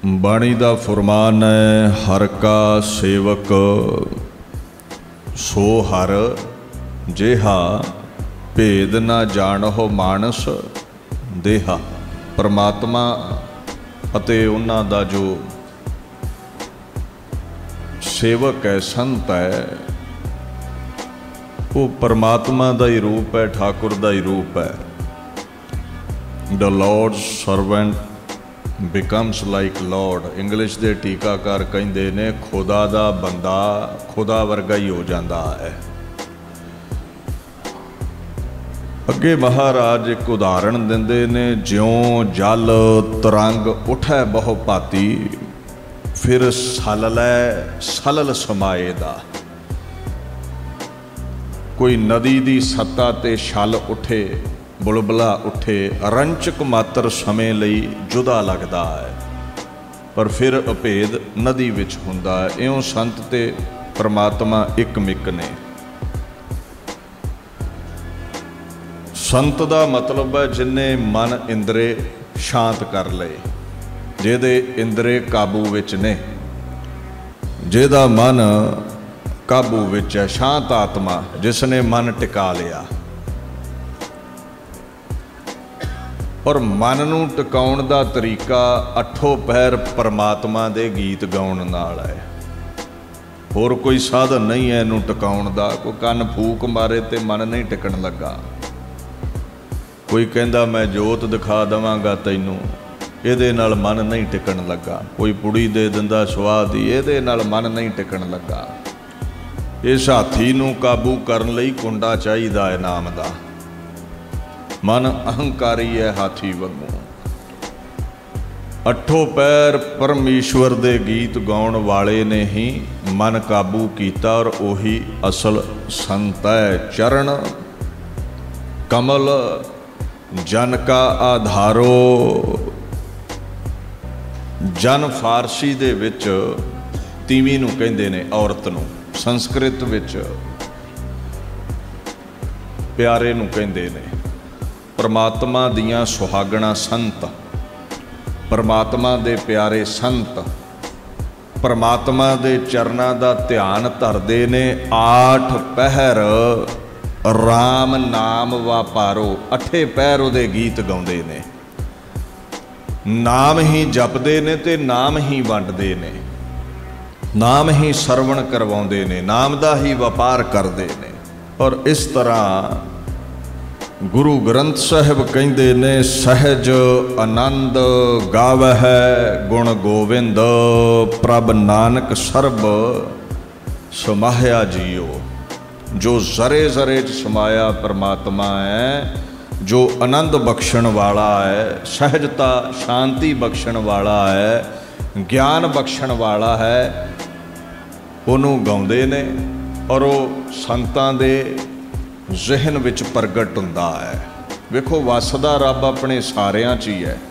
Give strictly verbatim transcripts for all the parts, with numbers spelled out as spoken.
ਬਾਣੀ ਦਾ ਫੁਰਮਾਨ ਹੈ, ਹਰ ਕਾ ਸੇਵਕ ਸੋ ਹਰ ਜਿਹਾ ਭੇਦ ਨਾ ਜਾਣਹੁ ਮਾਨਸ ਦੇਹਾ। ਪਰਮਾਤਮਾ ਅਤੇ ਉਹਨਾਂ ਦਾ ਜੋ ਸੇਵਕ ਹੈ, ਸੰਤ ਹੈ, ਉਹ ਪਰਮਾਤਮਾ ਦਾ ਹੀ ਰੂਪ ਹੈ, ਠਾਕੁਰ ਦਾ ਹੀ ਰੂਪ ਹੈ। The lord's servant becomes like lord. English ਦੇ ਟੀਕਾਕਾਰ ਕਹਿੰਦੇ ਨੇ ਖੁਦਾ ਦਾ ਬੰਦਾ ਖੁਦਾ ਵਰਗਾ ਹੀ ਹੋ ਜਾਂਦਾ ਹੈ। ਅੱਗੇ ਮਹਾਰਾਜ ਇੱਕ ਉਦਾਹਰਣ ਦਿੰਦੇ ਨੇ, ਜਿਉਂ ਜਲ ਤਰੰਗ ਉਠੈ ਬਹੁ ਭਾਤੀ, ਫਿਰ ਸਲ ਲੈ ਸਲਲ ਸਮਾਏ ਦਾ। ਕੋਈ ਨਦੀ ਦੀ ਸੱਤਾ ਤੇ ਛਲ ਉੱਠੇ, ਬੁਲਬੁਲਾ ਉੱਠੇ, ਰੰਚਕ ਮਾਤਰ ਸਮੇਂ ਲਈ ਜੁਦਾ ਲੱਗਦਾ ਹੈ, ਪਰ ਫਿਰ ਅਭੇਦ ਨਦੀ ਵਿੱਚ ਹੁੰਦਾ ਹੈ। ਇਉਂ ਸੰਤ ਤੇ ਪਰਮਾਤਮਾ ਇੱਕ ਮਿੱਕ ਨੇ। ਸੰਤ ਦਾ ਮਤਲਬ ਹੈ ਜਿਨ੍ਹੇ ਮਨ ਇੰਦਰੇ ਸ਼ਾਂਤ ਕਰ ਲਏ, ਜਿਹਦੇ ਇੰਦਰੇ ਕਾਬੂ ਵਿੱਚ ਨੇ, ਜਿਹਦਾ ਮਨ ਕਾਬੂ ਵਿੱਚ ਹੈ, ਸ਼ਾਂਤ ਆਤਮਾ, ਜਿਸ ਨੇ ਮਨ ਟਿਕਾ ਲਿਆ। ਔਰ ਮਨ ਨੂੰ ਟਿਕਾਉਣ ਦਾ ਤਰੀਕਾ ਅੱਠੋ ਪਹਿਰ ਪਰਮਾਤਮਾ ਦੇ ਗੀਤ ਗਾਉਣ ਨਾਲ ਹੈ। ਹੋਰ ਕੋਈ ਸਾਧਨ ਨਹੀਂ ਹੈ ਇਹਨੂੰ ਟਿਕਾਉਣ ਦਾ। ਕੋਈ ਕੰਨ ਫੂਕ ਮਾਰੇ ਤੇ ਮਨ ਨਹੀਂ ਟਿਕਣ ਲੱਗਾ। ਕੋਈ ਕਹਿੰਦਾ ਮੈਂ ਜੋਤ ਦਿਖਾ ਦੇਵਾਂਗਾ ਤੈਨੂੰ, ਇਹਦੇ ਨਾਲ ਮਨ ਨਹੀਂ ਟਿਕਣ ਲੱਗਾ। ਕੋਈ ਪੁੜੀ ਦੇ ਦਿੰਦਾ ਸਵਾਦ ਦੀ, ਇਹਦੇ ਨਾਲ ਮਨ ਨਹੀਂ ਟਿਕਣ ਲੱਗਾ। ਇਸ ਹਾਥੀ ਨੂੰ ਕਾਬੂ ਕਰਨ ਲਈ ਕੁੰਡਾ ਚਾਹੀਦਾ ਹੈ ਨਾਮ ਦਾ। ਮਨ ਅਹੰਕਾਰੀ ਹੈ ਹਾਥੀ ਵਾਂਗੂ। ਅੱਠੋ ਪੈਰ ਪਰਮੇਸ਼ਵਰ ਦੇ ਗੀਤ ਗਾਉਣ ਵਾਲੇ ਨੇ ਹੀ ਮਨ ਕਾਬੂ ਕੀਤਾ, ਔਰ ਉਹੀ ਅਸਲ ਸੰਤ ਹੈ। ਚਰਨ ਕਮਲ ਜਨ ਕਾ ਆਧਾਰੋ। ਜਨ ਫਾਰਸੀ ਦੇ ਵਿੱਚ ਤੀਵੀਂ ਨੂੰ ਕਹਿੰਦੇ ਨੇ, ਔਰਤ ਨੂੰ। ਸੰਸਕ੍ਰਿਤ ਵਿੱਚ ਪਿਆਰੇ ਨੂੰ ਕਹਿੰਦੇ ਨੇ। ਪਰਮਾਤਮਾ ਦੀਆਂ ਸੁਹਾਗਣਾ ਸੰਤ, ਪਰਮਾਤਮਾ ਦੇ ਪਿਆਰੇ ਸੰਤ, ਪਰਮਾਤਮਾ ਦੇ ਚਰਨਾਂ ਦਾ ਧਿਆਨ ਧਰਦੇ ਨੇ। ਆਠ ਪਹਿਰ ਰਾਮ ਨਾਮ ਵਾਪਾਰੋ। ਅੱਠੇ ਪਹਿਰ ਉਹਦੇ ਗੀਤ ਗਾਉਂਦੇ ਨੇ, ਨਾਮ ਹੀ ਜਪਦੇ ਨੇ ਤੇ ਨਾਮ ਹੀ ਵੰਡਦੇ ਨੇ, ਨਾਮ ਹੀ ਸਰਵਣ ਕਰਵਾਉਂਦੇ ਨੇ, ਨਾਮ ਦਾ ਹੀ ਵਪਾਰ ਕਰਦੇ ਨੇ। ਔਰ ਇਸ ਤਰ੍ਹਾਂ ਗੁਰੂ ਗ੍ਰੰਥ ਸਾਹਿਬ ਕਹਿੰਦੇ ਨੇ, ਸਹਿਜ ਆਨੰਦ ਗਾਵਹਿ ਗੁਣ ਗੋਵਿੰਦ, ਪ੍ਰਭ ਨਾਨਕ ਸਰਬ ਸਮਾਹਿਆ ਜੀਓ। ਜੋ ਜ਼ਰੇ ਜ਼ਰੇ 'ਚ ਸਮਾਇਆ ਪਰਮਾਤਮਾ ਹੈ, ਜੋ ਆਨੰਦ ਬਖਸ਼ਣ ਵਾਲਾ ਹੈ, ਸਹਿਜਤਾ ਸ਼ਾਂਤੀ ਬਖਸ਼ਣ ਵਾਲਾ ਹੈ, ਗਿਆਨ ਬਖਸ਼ਣ ਵਾਲਾ ਹੈ, ਉਹਨੂੰ ਗਾਉਂਦੇ ਨੇ। ਔਰ ਉਹ ਸੰਤਾਂ ਦੇ ਜ਼ਿਹਨ ਵਿੱਚ ਪ੍ਰਗਟ ਹੁੰਦਾ ਹੈ। ਵੇਖੋ, ਵਸਦਾ ਰੱਬ ਆਪਣੇ ਸਾਰਿਆਂ 'ਚ ਹੀ ਹੈ,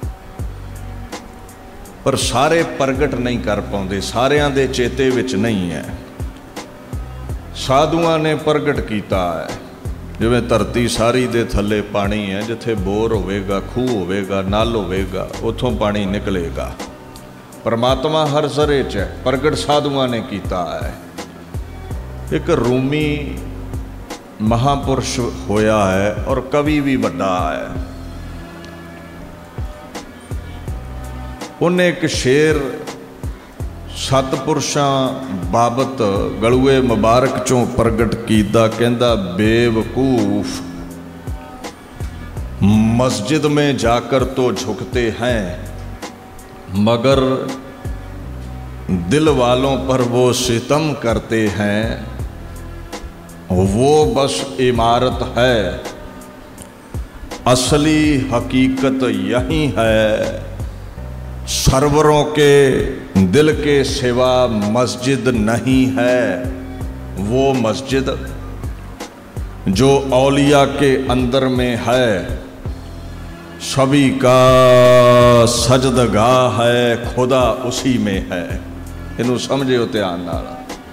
ਪਰ ਸਾਰੇ ਪ੍ਰਗਟ ਨਹੀਂ ਕਰ ਪਾਉਂਦੇ, ਸਾਰਿਆਂ ਦੇ ਚੇਤੇ ਵਿੱਚ ਨਹੀਂ ਹੈ। ਸਾਧੂਆਂ ਨੇ ਪ੍ਰਗਟ ਕੀਤਾ ਹੈ। ਜਿਵੇਂ ਧਰਤੀ ਸਾਰੀ ਦੇ ਥੱਲੇ ਪਾਣੀ ਹੈ, ਜਿੱਥੇ ਬੋਰ ਹੋਵੇਗਾ, ਖੂਹ ਹੋਵੇਗਾ, ਨਲ ਹੋਵੇਗਾ, ਉੱਥੋਂ ਪਾਣੀ ਨਿਕਲੇਗਾ। ਪਰਮਾਤਮਾ ਹਰ ਜ਼ਰੇ 'ਚ ਹੈ, ਪ੍ਰਗਟ ਸਾਧੂਆਂ ਨੇ ਕੀਤਾ ਹੈ। ਇੱਕ ਰੂਮੀ ਮਹਾਂਪੁਰਸ਼ ਹੋਇਆ ਹੈ ਔਰ ਕਵੀ ਵੀ ਵੱਡਾ ਹੈ। ਉਹਨੇ ਇੱਕ ਸ਼ੇਰ ਸਤਪੁਰਸ਼ਾਂ ਬਾਬਤ ਗਲੂਏ ਮੁਬਾਰਕ ਚੋਂ ਪ੍ਰਗਟ ਕੀਤਾ। ਕਹਿੰਦਾ, ਬੇਵਕੂਫ ਮਸਜਿਦ में जाकर तो झुकते हैं, मगर दिल वालों पर वो सितम करते हैं। वो बस इमारत है, असली हकीकत यही है। सरवरों के दिल के सिवा मस्जिद नहीं है। वो मस्जिद जो औलिया के अंदर में है, सभी का सजदगाह है, खुदा उसी में है। इनू समझियो ध्यान नाल।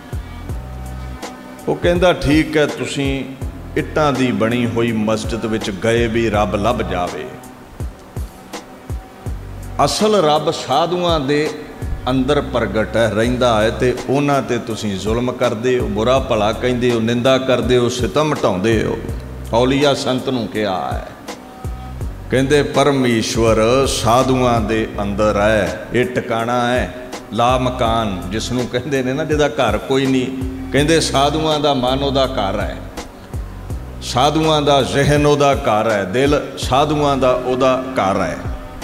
ਉਹ ਕਹਿੰਦਾ, ਠੀਕ ਹੈ, ਤੁਸੀਂ ਇੱਟਾਂ ਦੀ ਬਣੀ ਹੋਈ ਮਸਜਿਦ ਵਿੱਚ ਗਏ ਵੀ ਰੱਬ ਲੱਭ ਜਾਵੇ, ਅਸਲ ਰੱਬ ਸਾਧੂਆਂ ਦੇ ਅੰਦਰ ਪ੍ਰਗਟ ਹੈ, ਰਹਿੰਦਾ ਹੈ, ਤੇ ਉਹਨਾਂ ਤੇ ਤੁਸੀਂ ਜ਼ੁਲਮ ਕਰਦੇ ਹੋ, ਬੁਰਾ ਭਲਾ ਕਹਿੰਦੇ ਹੋ, ਨਿੰਦਾ ਕਰਦੇ ਹੋ, ਸਿਤਮ ਢਾਉਂਦੇ ਹੋ। ਔਲੀਆ ਸੰਤ ਨੂੰ ਕਿਹਾ ਹੈ, ਕਹਿੰਦੇ ਪਰਮੇਸ਼ਵਰ ਸਾਧੂਆਂ ਦੇ ਅੰਦਰ ਹੈ, ਇਹ ਟਿਕਾਣਾ ਹੈ, ਲਾ ਮਕਾਨ ਜਿਸ ਨੂੰ ਕਹਿੰਦੇ ਨੇ ਨਾ, ਜਿਹਦਾ ਘਰ ਕੋਈ ਨਹੀਂ। ਕਹਿੰਦੇ ਸਾਧੂਆਂ ਦਾ ਮਨ ਉਹਦਾ ਘਰ ਹੈ, ਸਾਧੂਆਂ ਦਾ ਜ਼ਿਹਨ ਉਹਦਾ ਘਰ ਹੈ, ਦਿਲ ਸਾਧੂਆਂ ਦਾ ਉਹਦਾ ਘਰ ਹੈ।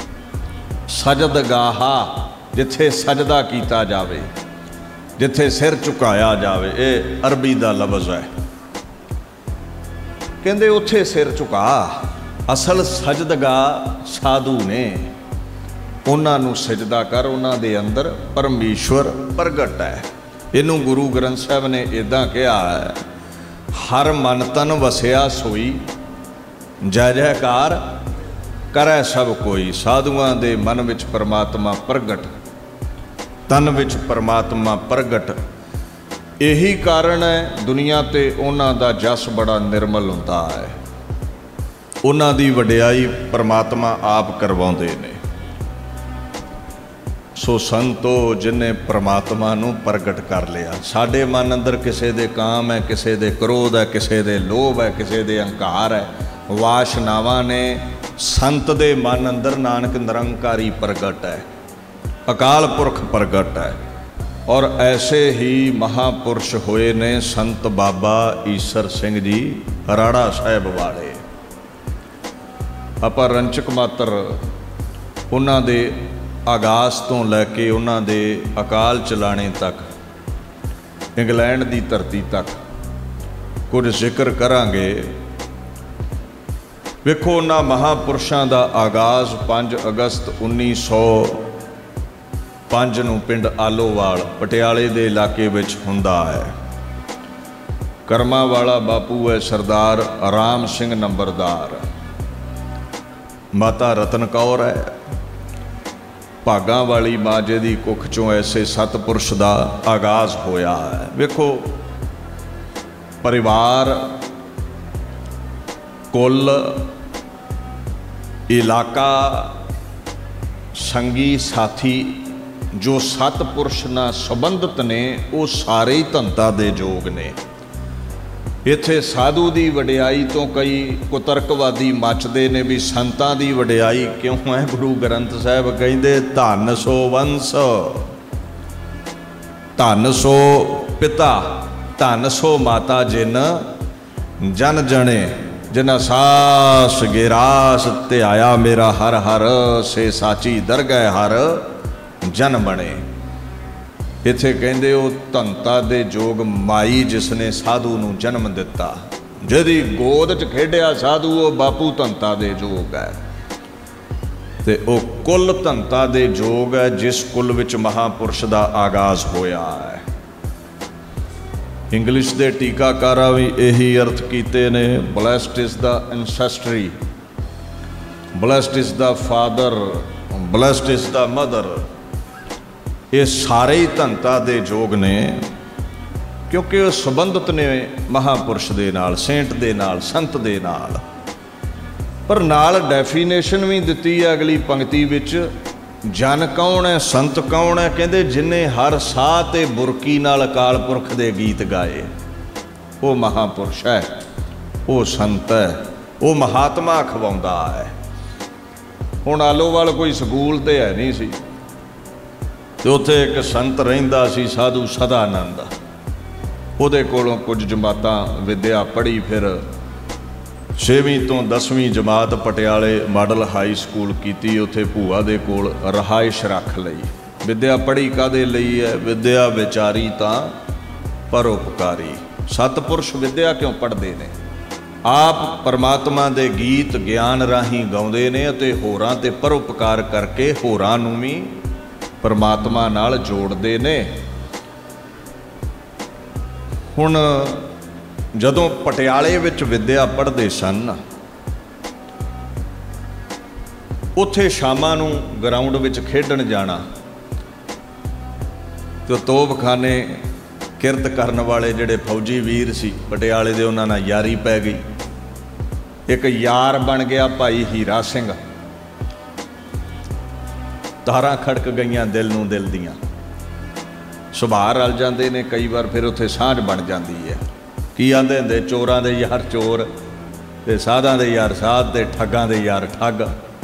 ਸਜਦਗਾਹਾ, ਜਿੱਥੇ ਸਜਦਾ ਕੀਤਾ ਜਾਵੇ, ਜਿੱਥੇ ਸਿਰ ਝੁਕਾਇਆ ਜਾਵੇ, ਇਹ ਅਰਬੀ ਦਾ ਲਫ਼ਜ਼ ਹੈ। ਕਹਿੰਦੇ ਉੱਥੇ ਸਿਰ ਝੁਕਾ। ਅਸਲ ਸਜਦਗਾਹ ਸਾਧੂ ਨੇ, ਉਹਨਾਂ ਨੂੰ ਸਜਦਾ ਕਰ, ਉਹਨਾਂ ਦੇ ਅੰਦਰ ਪਰਮੇਸ਼ਵਰ ਪ੍ਰਗਟ ਹੈ। ਇਹਨੂੰ ਗੁਰੂ ਗ੍ਰੰਥ ਸਾਹਿਬ ਨੇ ਇੱਦਾਂ ਕਿਹਾ ਹੈ, ਹਰ ਮਨ ਤਨ ਵਸਿਆ ਸੋਈ, ਜੈ ਜੈਕਾਰ ਕਰੈ ਸਭ ਕੋਈ। ਸਾਧੂਆਂ ਦੇ ਮਨ ਵਿੱਚ ਪਰਮਾਤਮਾ ਪ੍ਰਗਟ, ਤਨ ਵਿੱਚ ਪਰਮਾਤਮਾ ਪ੍ਰਗਟ। ਇਹੀ ਕਾਰਨ ਹੈ ਦੁਨੀਆ ਤੇ ਉਹਨਾਂ ਦਾ ਜਸ ਬੜਾ ਨਿਰਮਲ ਹੁੰਦਾ ਹੈ, ਉਹਨਾਂ ਦੀ ਵਡਿਆਈ ਪਰਮਾਤਮਾ ਆਪ ਕਰਵਾਉਂਦੇ ਨੇ। ਸੋ ਸੰਤੋ, ਜਿਹਨੇ ਪਰਮਾਤਮਾ ਨੂੰ ਪ੍ਰਗਟ ਕਰ ਲਿਆ। ਸਾਡੇ ਮਨ ਅੰਦਰ ਕਿਸੇ ਦੇ ਕਾਮ ਹੈ, ਕਿਸੇ ਦੇ ਕ੍ਰੋਧ ਹੈ, ਕਿਸੇ ਦੇ ਲੋਭ ਹੈ, ਕਿਸੇ ਦੇ ਅਹੰਕਾਰ ਹੈ, ਵਾਸ਼ਨਾਵਾਂ ਨੇ। ਸੰਤ ਦੇ ਮਨ ਅੰਦਰ ਨਾਨਕ ਨਿਰੰਕਾਰੀ ਪ੍ਰਗਟ ਹੈ, ਅਕਾਲ ਪੁਰਖ ਪ੍ਰਗਟ ਹੈ। ਔਰ ਐਸੇ ਹੀ ਮਹਾਪੁਰਸ਼ ਹੋਏ ਨੇ ਸੰਤ ਬਾਬਾ ਈਸਰ ਸਿੰਘ ਜੀ ਰਾੜਾ ਸਾਹਿਬ ਵਾਲੇ। ਆਪਾਂ ਰੰਚਕ ਮਾਤਰ ਉਹਨਾਂ ਦੇ ਆਗਾਜ਼ ਤੋਂ ਲੈ ਕੇ ਉਹਨਾਂ ਦੇ ਅਕਾਲ ਚਲਾਣੇ ਤੱਕ, ਇੰਗਲੈਂਡ ਦੀ ਧਰਤੀ ਤੱਕ ਕੁਝ ਜ਼ਿਕਰ ਕਰਾਂਗੇ। ਵੇਖੋ, ਉਹਨਾਂ ਮਹਾਪੁਰਸ਼ਾਂ ਦਾ ਆਗਾਜ਼ ਪੰਜ ਅਗਸਤ ਉੱਨੀ ਸੌ ਪੰਜ ਨੂੰ ਪਿੰਡ ਆਲੋਵਾਲ ਪਟਿਆਲੇ ਦੇ ਇਲਾਕੇ ਵਿੱਚ ਹੁੰਦਾ ਹੈ। ਕਰਮਾਂ ਵਾਲਾ ਬਾਪੂ ਹੈ ਸਰਦਾਰ ਰਾਮ ਸਿੰਘ ਨੰਬਰਦਾਰ, ਮਾਤਾ ਰਤਨ ਕੌਰ ਹੈ। ਭਾਗਾਂ ਵਾਲੀ ਮਾਂ ਜਿਹਦੀ ਕੁੱਖ ਚੋਂ ਐਸੇ ਸਤਪੁਰਸ਼ ਦਾ ਆਗਾਜ਼ ਹੋਇਆ ਹੈ। ਵੇਖੋ, ਪਰਿਵਾਰ, ਕੁੱਲ, ਇਲਾਕਾ, ਸੰਗੀ ਸਾਥੀ ਜੋ ਸਤਪੁਰਸ਼ ਨਾਲ ਸੰਬੰਧਿਤ ਨੇ, ਉਹ ਸਾਰੇ ਹੀ ਧੰਤਾ ਦੇ ਯੋਗ ਨੇ। ਇੱਥੇ ਸਾਧੂ ਦੀ ਵਡਿਆਈ ਤੋਂ ਕਈ ਕੁਤਰਕਵਾਦੀ ਮੱਚਦੇ ਨੇ ਵੀ ਸੰਤਾਂ ਦੀ ਵਡਿਆਈ ਕਿਉਂ ਹੈ। ਗੁਰੂ ਗ੍ਰੰਥ ਸਾਹਿਬ ਕਹਿੰਦੇ ਧੰਨ ਸੋ ਵੰਸ, ਧੰਨ ਸੋ ਪਿਤਾ, ਧੰਨ ਸੋ ਮਾਤਾ, ਜਿਨ ਜਨ ਜਣੇ, ਜਿਨਾ ਸਾਸ ਗਿਰਾਸ ਤੇ ਆਇਆ ਮੇਰਾ ਹਰ ਹਰ, ਸੇ ਸਾਚੀ ਦਰਗਹਿ ਹਰ ਜਨ ਬਣੇ। ਇੱਥੇ ਕਹਿੰਦੇ ਉਹ ਧੰਤਾ ਦੇ ਜੋਗ ਮਾਈ ਜਿਸ ਨੇ ਸਾਧੂ ਨੂੰ ਜਨਮ ਦਿੱਤਾ, ਜਿਹਦੀ ਗੋਦ 'ਚ ਖੇਡਿਆ ਸਾਧੂ, ਉਹ ਬਾਪੂ ਧੰਤਾ ਦੇ ਜੋਗ ਹੈ। ਤੇ ਉਹ ਕੁੱਲ ਧੰਤਾ ਦੇ ਜੋਗ ਹੈ ਜਿਸ ਕੁੱਲ ਵਿੱਚ ਮਹਾਪੁਰਸ਼ ਦਾ ਆਗਾਜ਼ ਹੋਇਆ ਹੈ। ਇੰਗਲਿਸ਼ ਦੇ ਟੀਕਾਕਾਰਾਂ ਵੀ ਇਹੀ ਅਰਥ ਕੀਤੇ ਨੇ, blessed is the ancestry, blessed is the father, blessed is the mother. ਇਹ ਸਾਰੇ ਹੀ ਧੰਤਾ ਦੇ ਯੋਗ ਨੇ ਕਿਉਂਕਿ ਉਹ ਸੰਬੰਧਿਤ ਨੇ ਮਹਾਪੁਰਸ਼ ਦੇ ਨਾਲ, ਸੇਂਟ ਦੇ ਨਾਲ, ਸੰਤ ਦੇ ਨਾਲ। ਪਰ ਨਾਲ ਡੈਫੀਨੇਸ਼ਨ ਵੀ ਦਿੱਤੀ ਹੈ ਅਗਲੀ ਪੰਕਤੀ ਵਿੱਚ, ਜਨ ਕੌਣ ਹੈ, ਸੰਤ ਕੌਣ ਹੈ। ਕਹਿੰਦੇ ਜਿਨ੍ਹੇ ਹਰ ਸਾਹ ਤੇ ਬੁਰਕੀ ਨਾਲ ਅਕਾਲ ਪੁਰਖ ਦੇ ਗੀਤ ਗਾਏ, ਉਹ ਮਹਾਪੁਰਸ਼ ਹੈ, ਉਹ ਸੰਤ ਹੈ, ਉਹ ਮਹਾਤਮਾ ਅਖਵਾਉਂਦਾ ਹੈ। ਹੁਣ ਆਲੋਵਾਲ ਕੋਈ ਸਕੂਲ ਤੇ ਹੈ ਨਹੀਂ ਸੀ, ਤੇ ਉੱਥੇ ਇੱਕ ਸੰਤ ਰਹਿੰਦਾ ਸੀ ਸਾਧੂ ਸਦਾਨੰਦ। ਉਹਦੇ ਕੋਲੋਂ ਕੁਝ ਜਮਾਤਾਂ ਵਿੱਦਿਆ ਪੜ੍ਹੀ, ਫਿਰ ਛੇਵੀਂ ਤੋਂ ਦਸਵੀਂ ਜਮਾਤ ਪਟਿਆਲੇ ਮਾਡਲ ਹਾਈ ਸਕੂਲ ਕੀਤੀ। ਉੱਥੇ ਭੂਆ ਦੇ ਕੋਲ ਰਹਾਇਸ਼ ਰੱਖ ਲਈ। ਵਿੱਦਿਆ ਪੜ੍ਹੀ ਕਾਹਦੇ ਲਈ ਹੈ? ਵਿੱਦਿਆ ਵਿਚਾਰੀ ਤਾਂ ਪਰਉਪਕਾਰੀ। ਸਤਪੁਰਸ਼ ਵਿੱਦਿਆ ਕਿਉਂ ਪੜ੍ਹਦੇ ਨੇ? ਆਪ ਪਰਮਾਤਮਾ ਦੇ ਗੀਤ ਗਿਆਨ ਰਾਹੀਂ ਗਾਉਂਦੇ ਨੇ ਅਤੇ ਹੋਰਾਂ ਤੇ ਪਰਉਪਕਾਰ ਕਰਕੇ ਹੋਰਾਂ ਨੂੰ ਵੀ ਪਰਮਾਤਮਾ ਨਾਲ ਜੋੜਦੇ ਨੇ। ਹੁਣ ਜਦੋਂ ਪਟਿਆਲੇ ਵਿੱਚ ਵਿੱਦਿਆ ਪੜ੍ਹਦੇ ਸਨ, ਉੱਥੇ ਸ਼ਾਮਾਂ ਨੂੰ ਗਰਾਊਂਡ ਵਿੱਚ ਖੇਡਣ ਜਾਣਾ, ਤੇ ਤੋਪਖਾਨੇ ਕਿਰਤ ਕਰਨ ਵਾਲੇ ਜਿਹੜੇ ਫੌਜੀ ਵੀਰ ਸੀ ਪਟਿਆਲੇ ਦੇ, ਉਹਨਾਂ ਨਾਲ ਯਾਰੀ ਪੈ ਗਈ। ਇੱਕ ਯਾਰ ਬਣ ਗਿਆ ਭਾਈ ਹੀਰਾ ਸਿੰਘ। ਤਾਰਾਂ ਖੜਕ ਗਈਆਂ ਦਿਲ ਨੂੰ ਦਿਲ ਦੀਆਂ। ਸੁਭਾਅ ਰਲ ਜਾਂਦੇ ਨੇ ਕਈ ਵਾਰ, ਫਿਰ ਉੱਥੇ ਸਾਂਝ ਬਣ ਜਾਂਦੀ ਹੈ। ਕੀ ਆਂਦੇ ਹੁੰਦੇ, ਚੋਰਾਂ ਦੇ ਯਾਰ ਚੋਰ ਤੇ ਸਾਧਾਂ ਦੇ ਯਾਰ ਸਾਧ ਤੇ ਠੱਗਾਂ ਦੇ ਯਾਰ ਠੱਗ।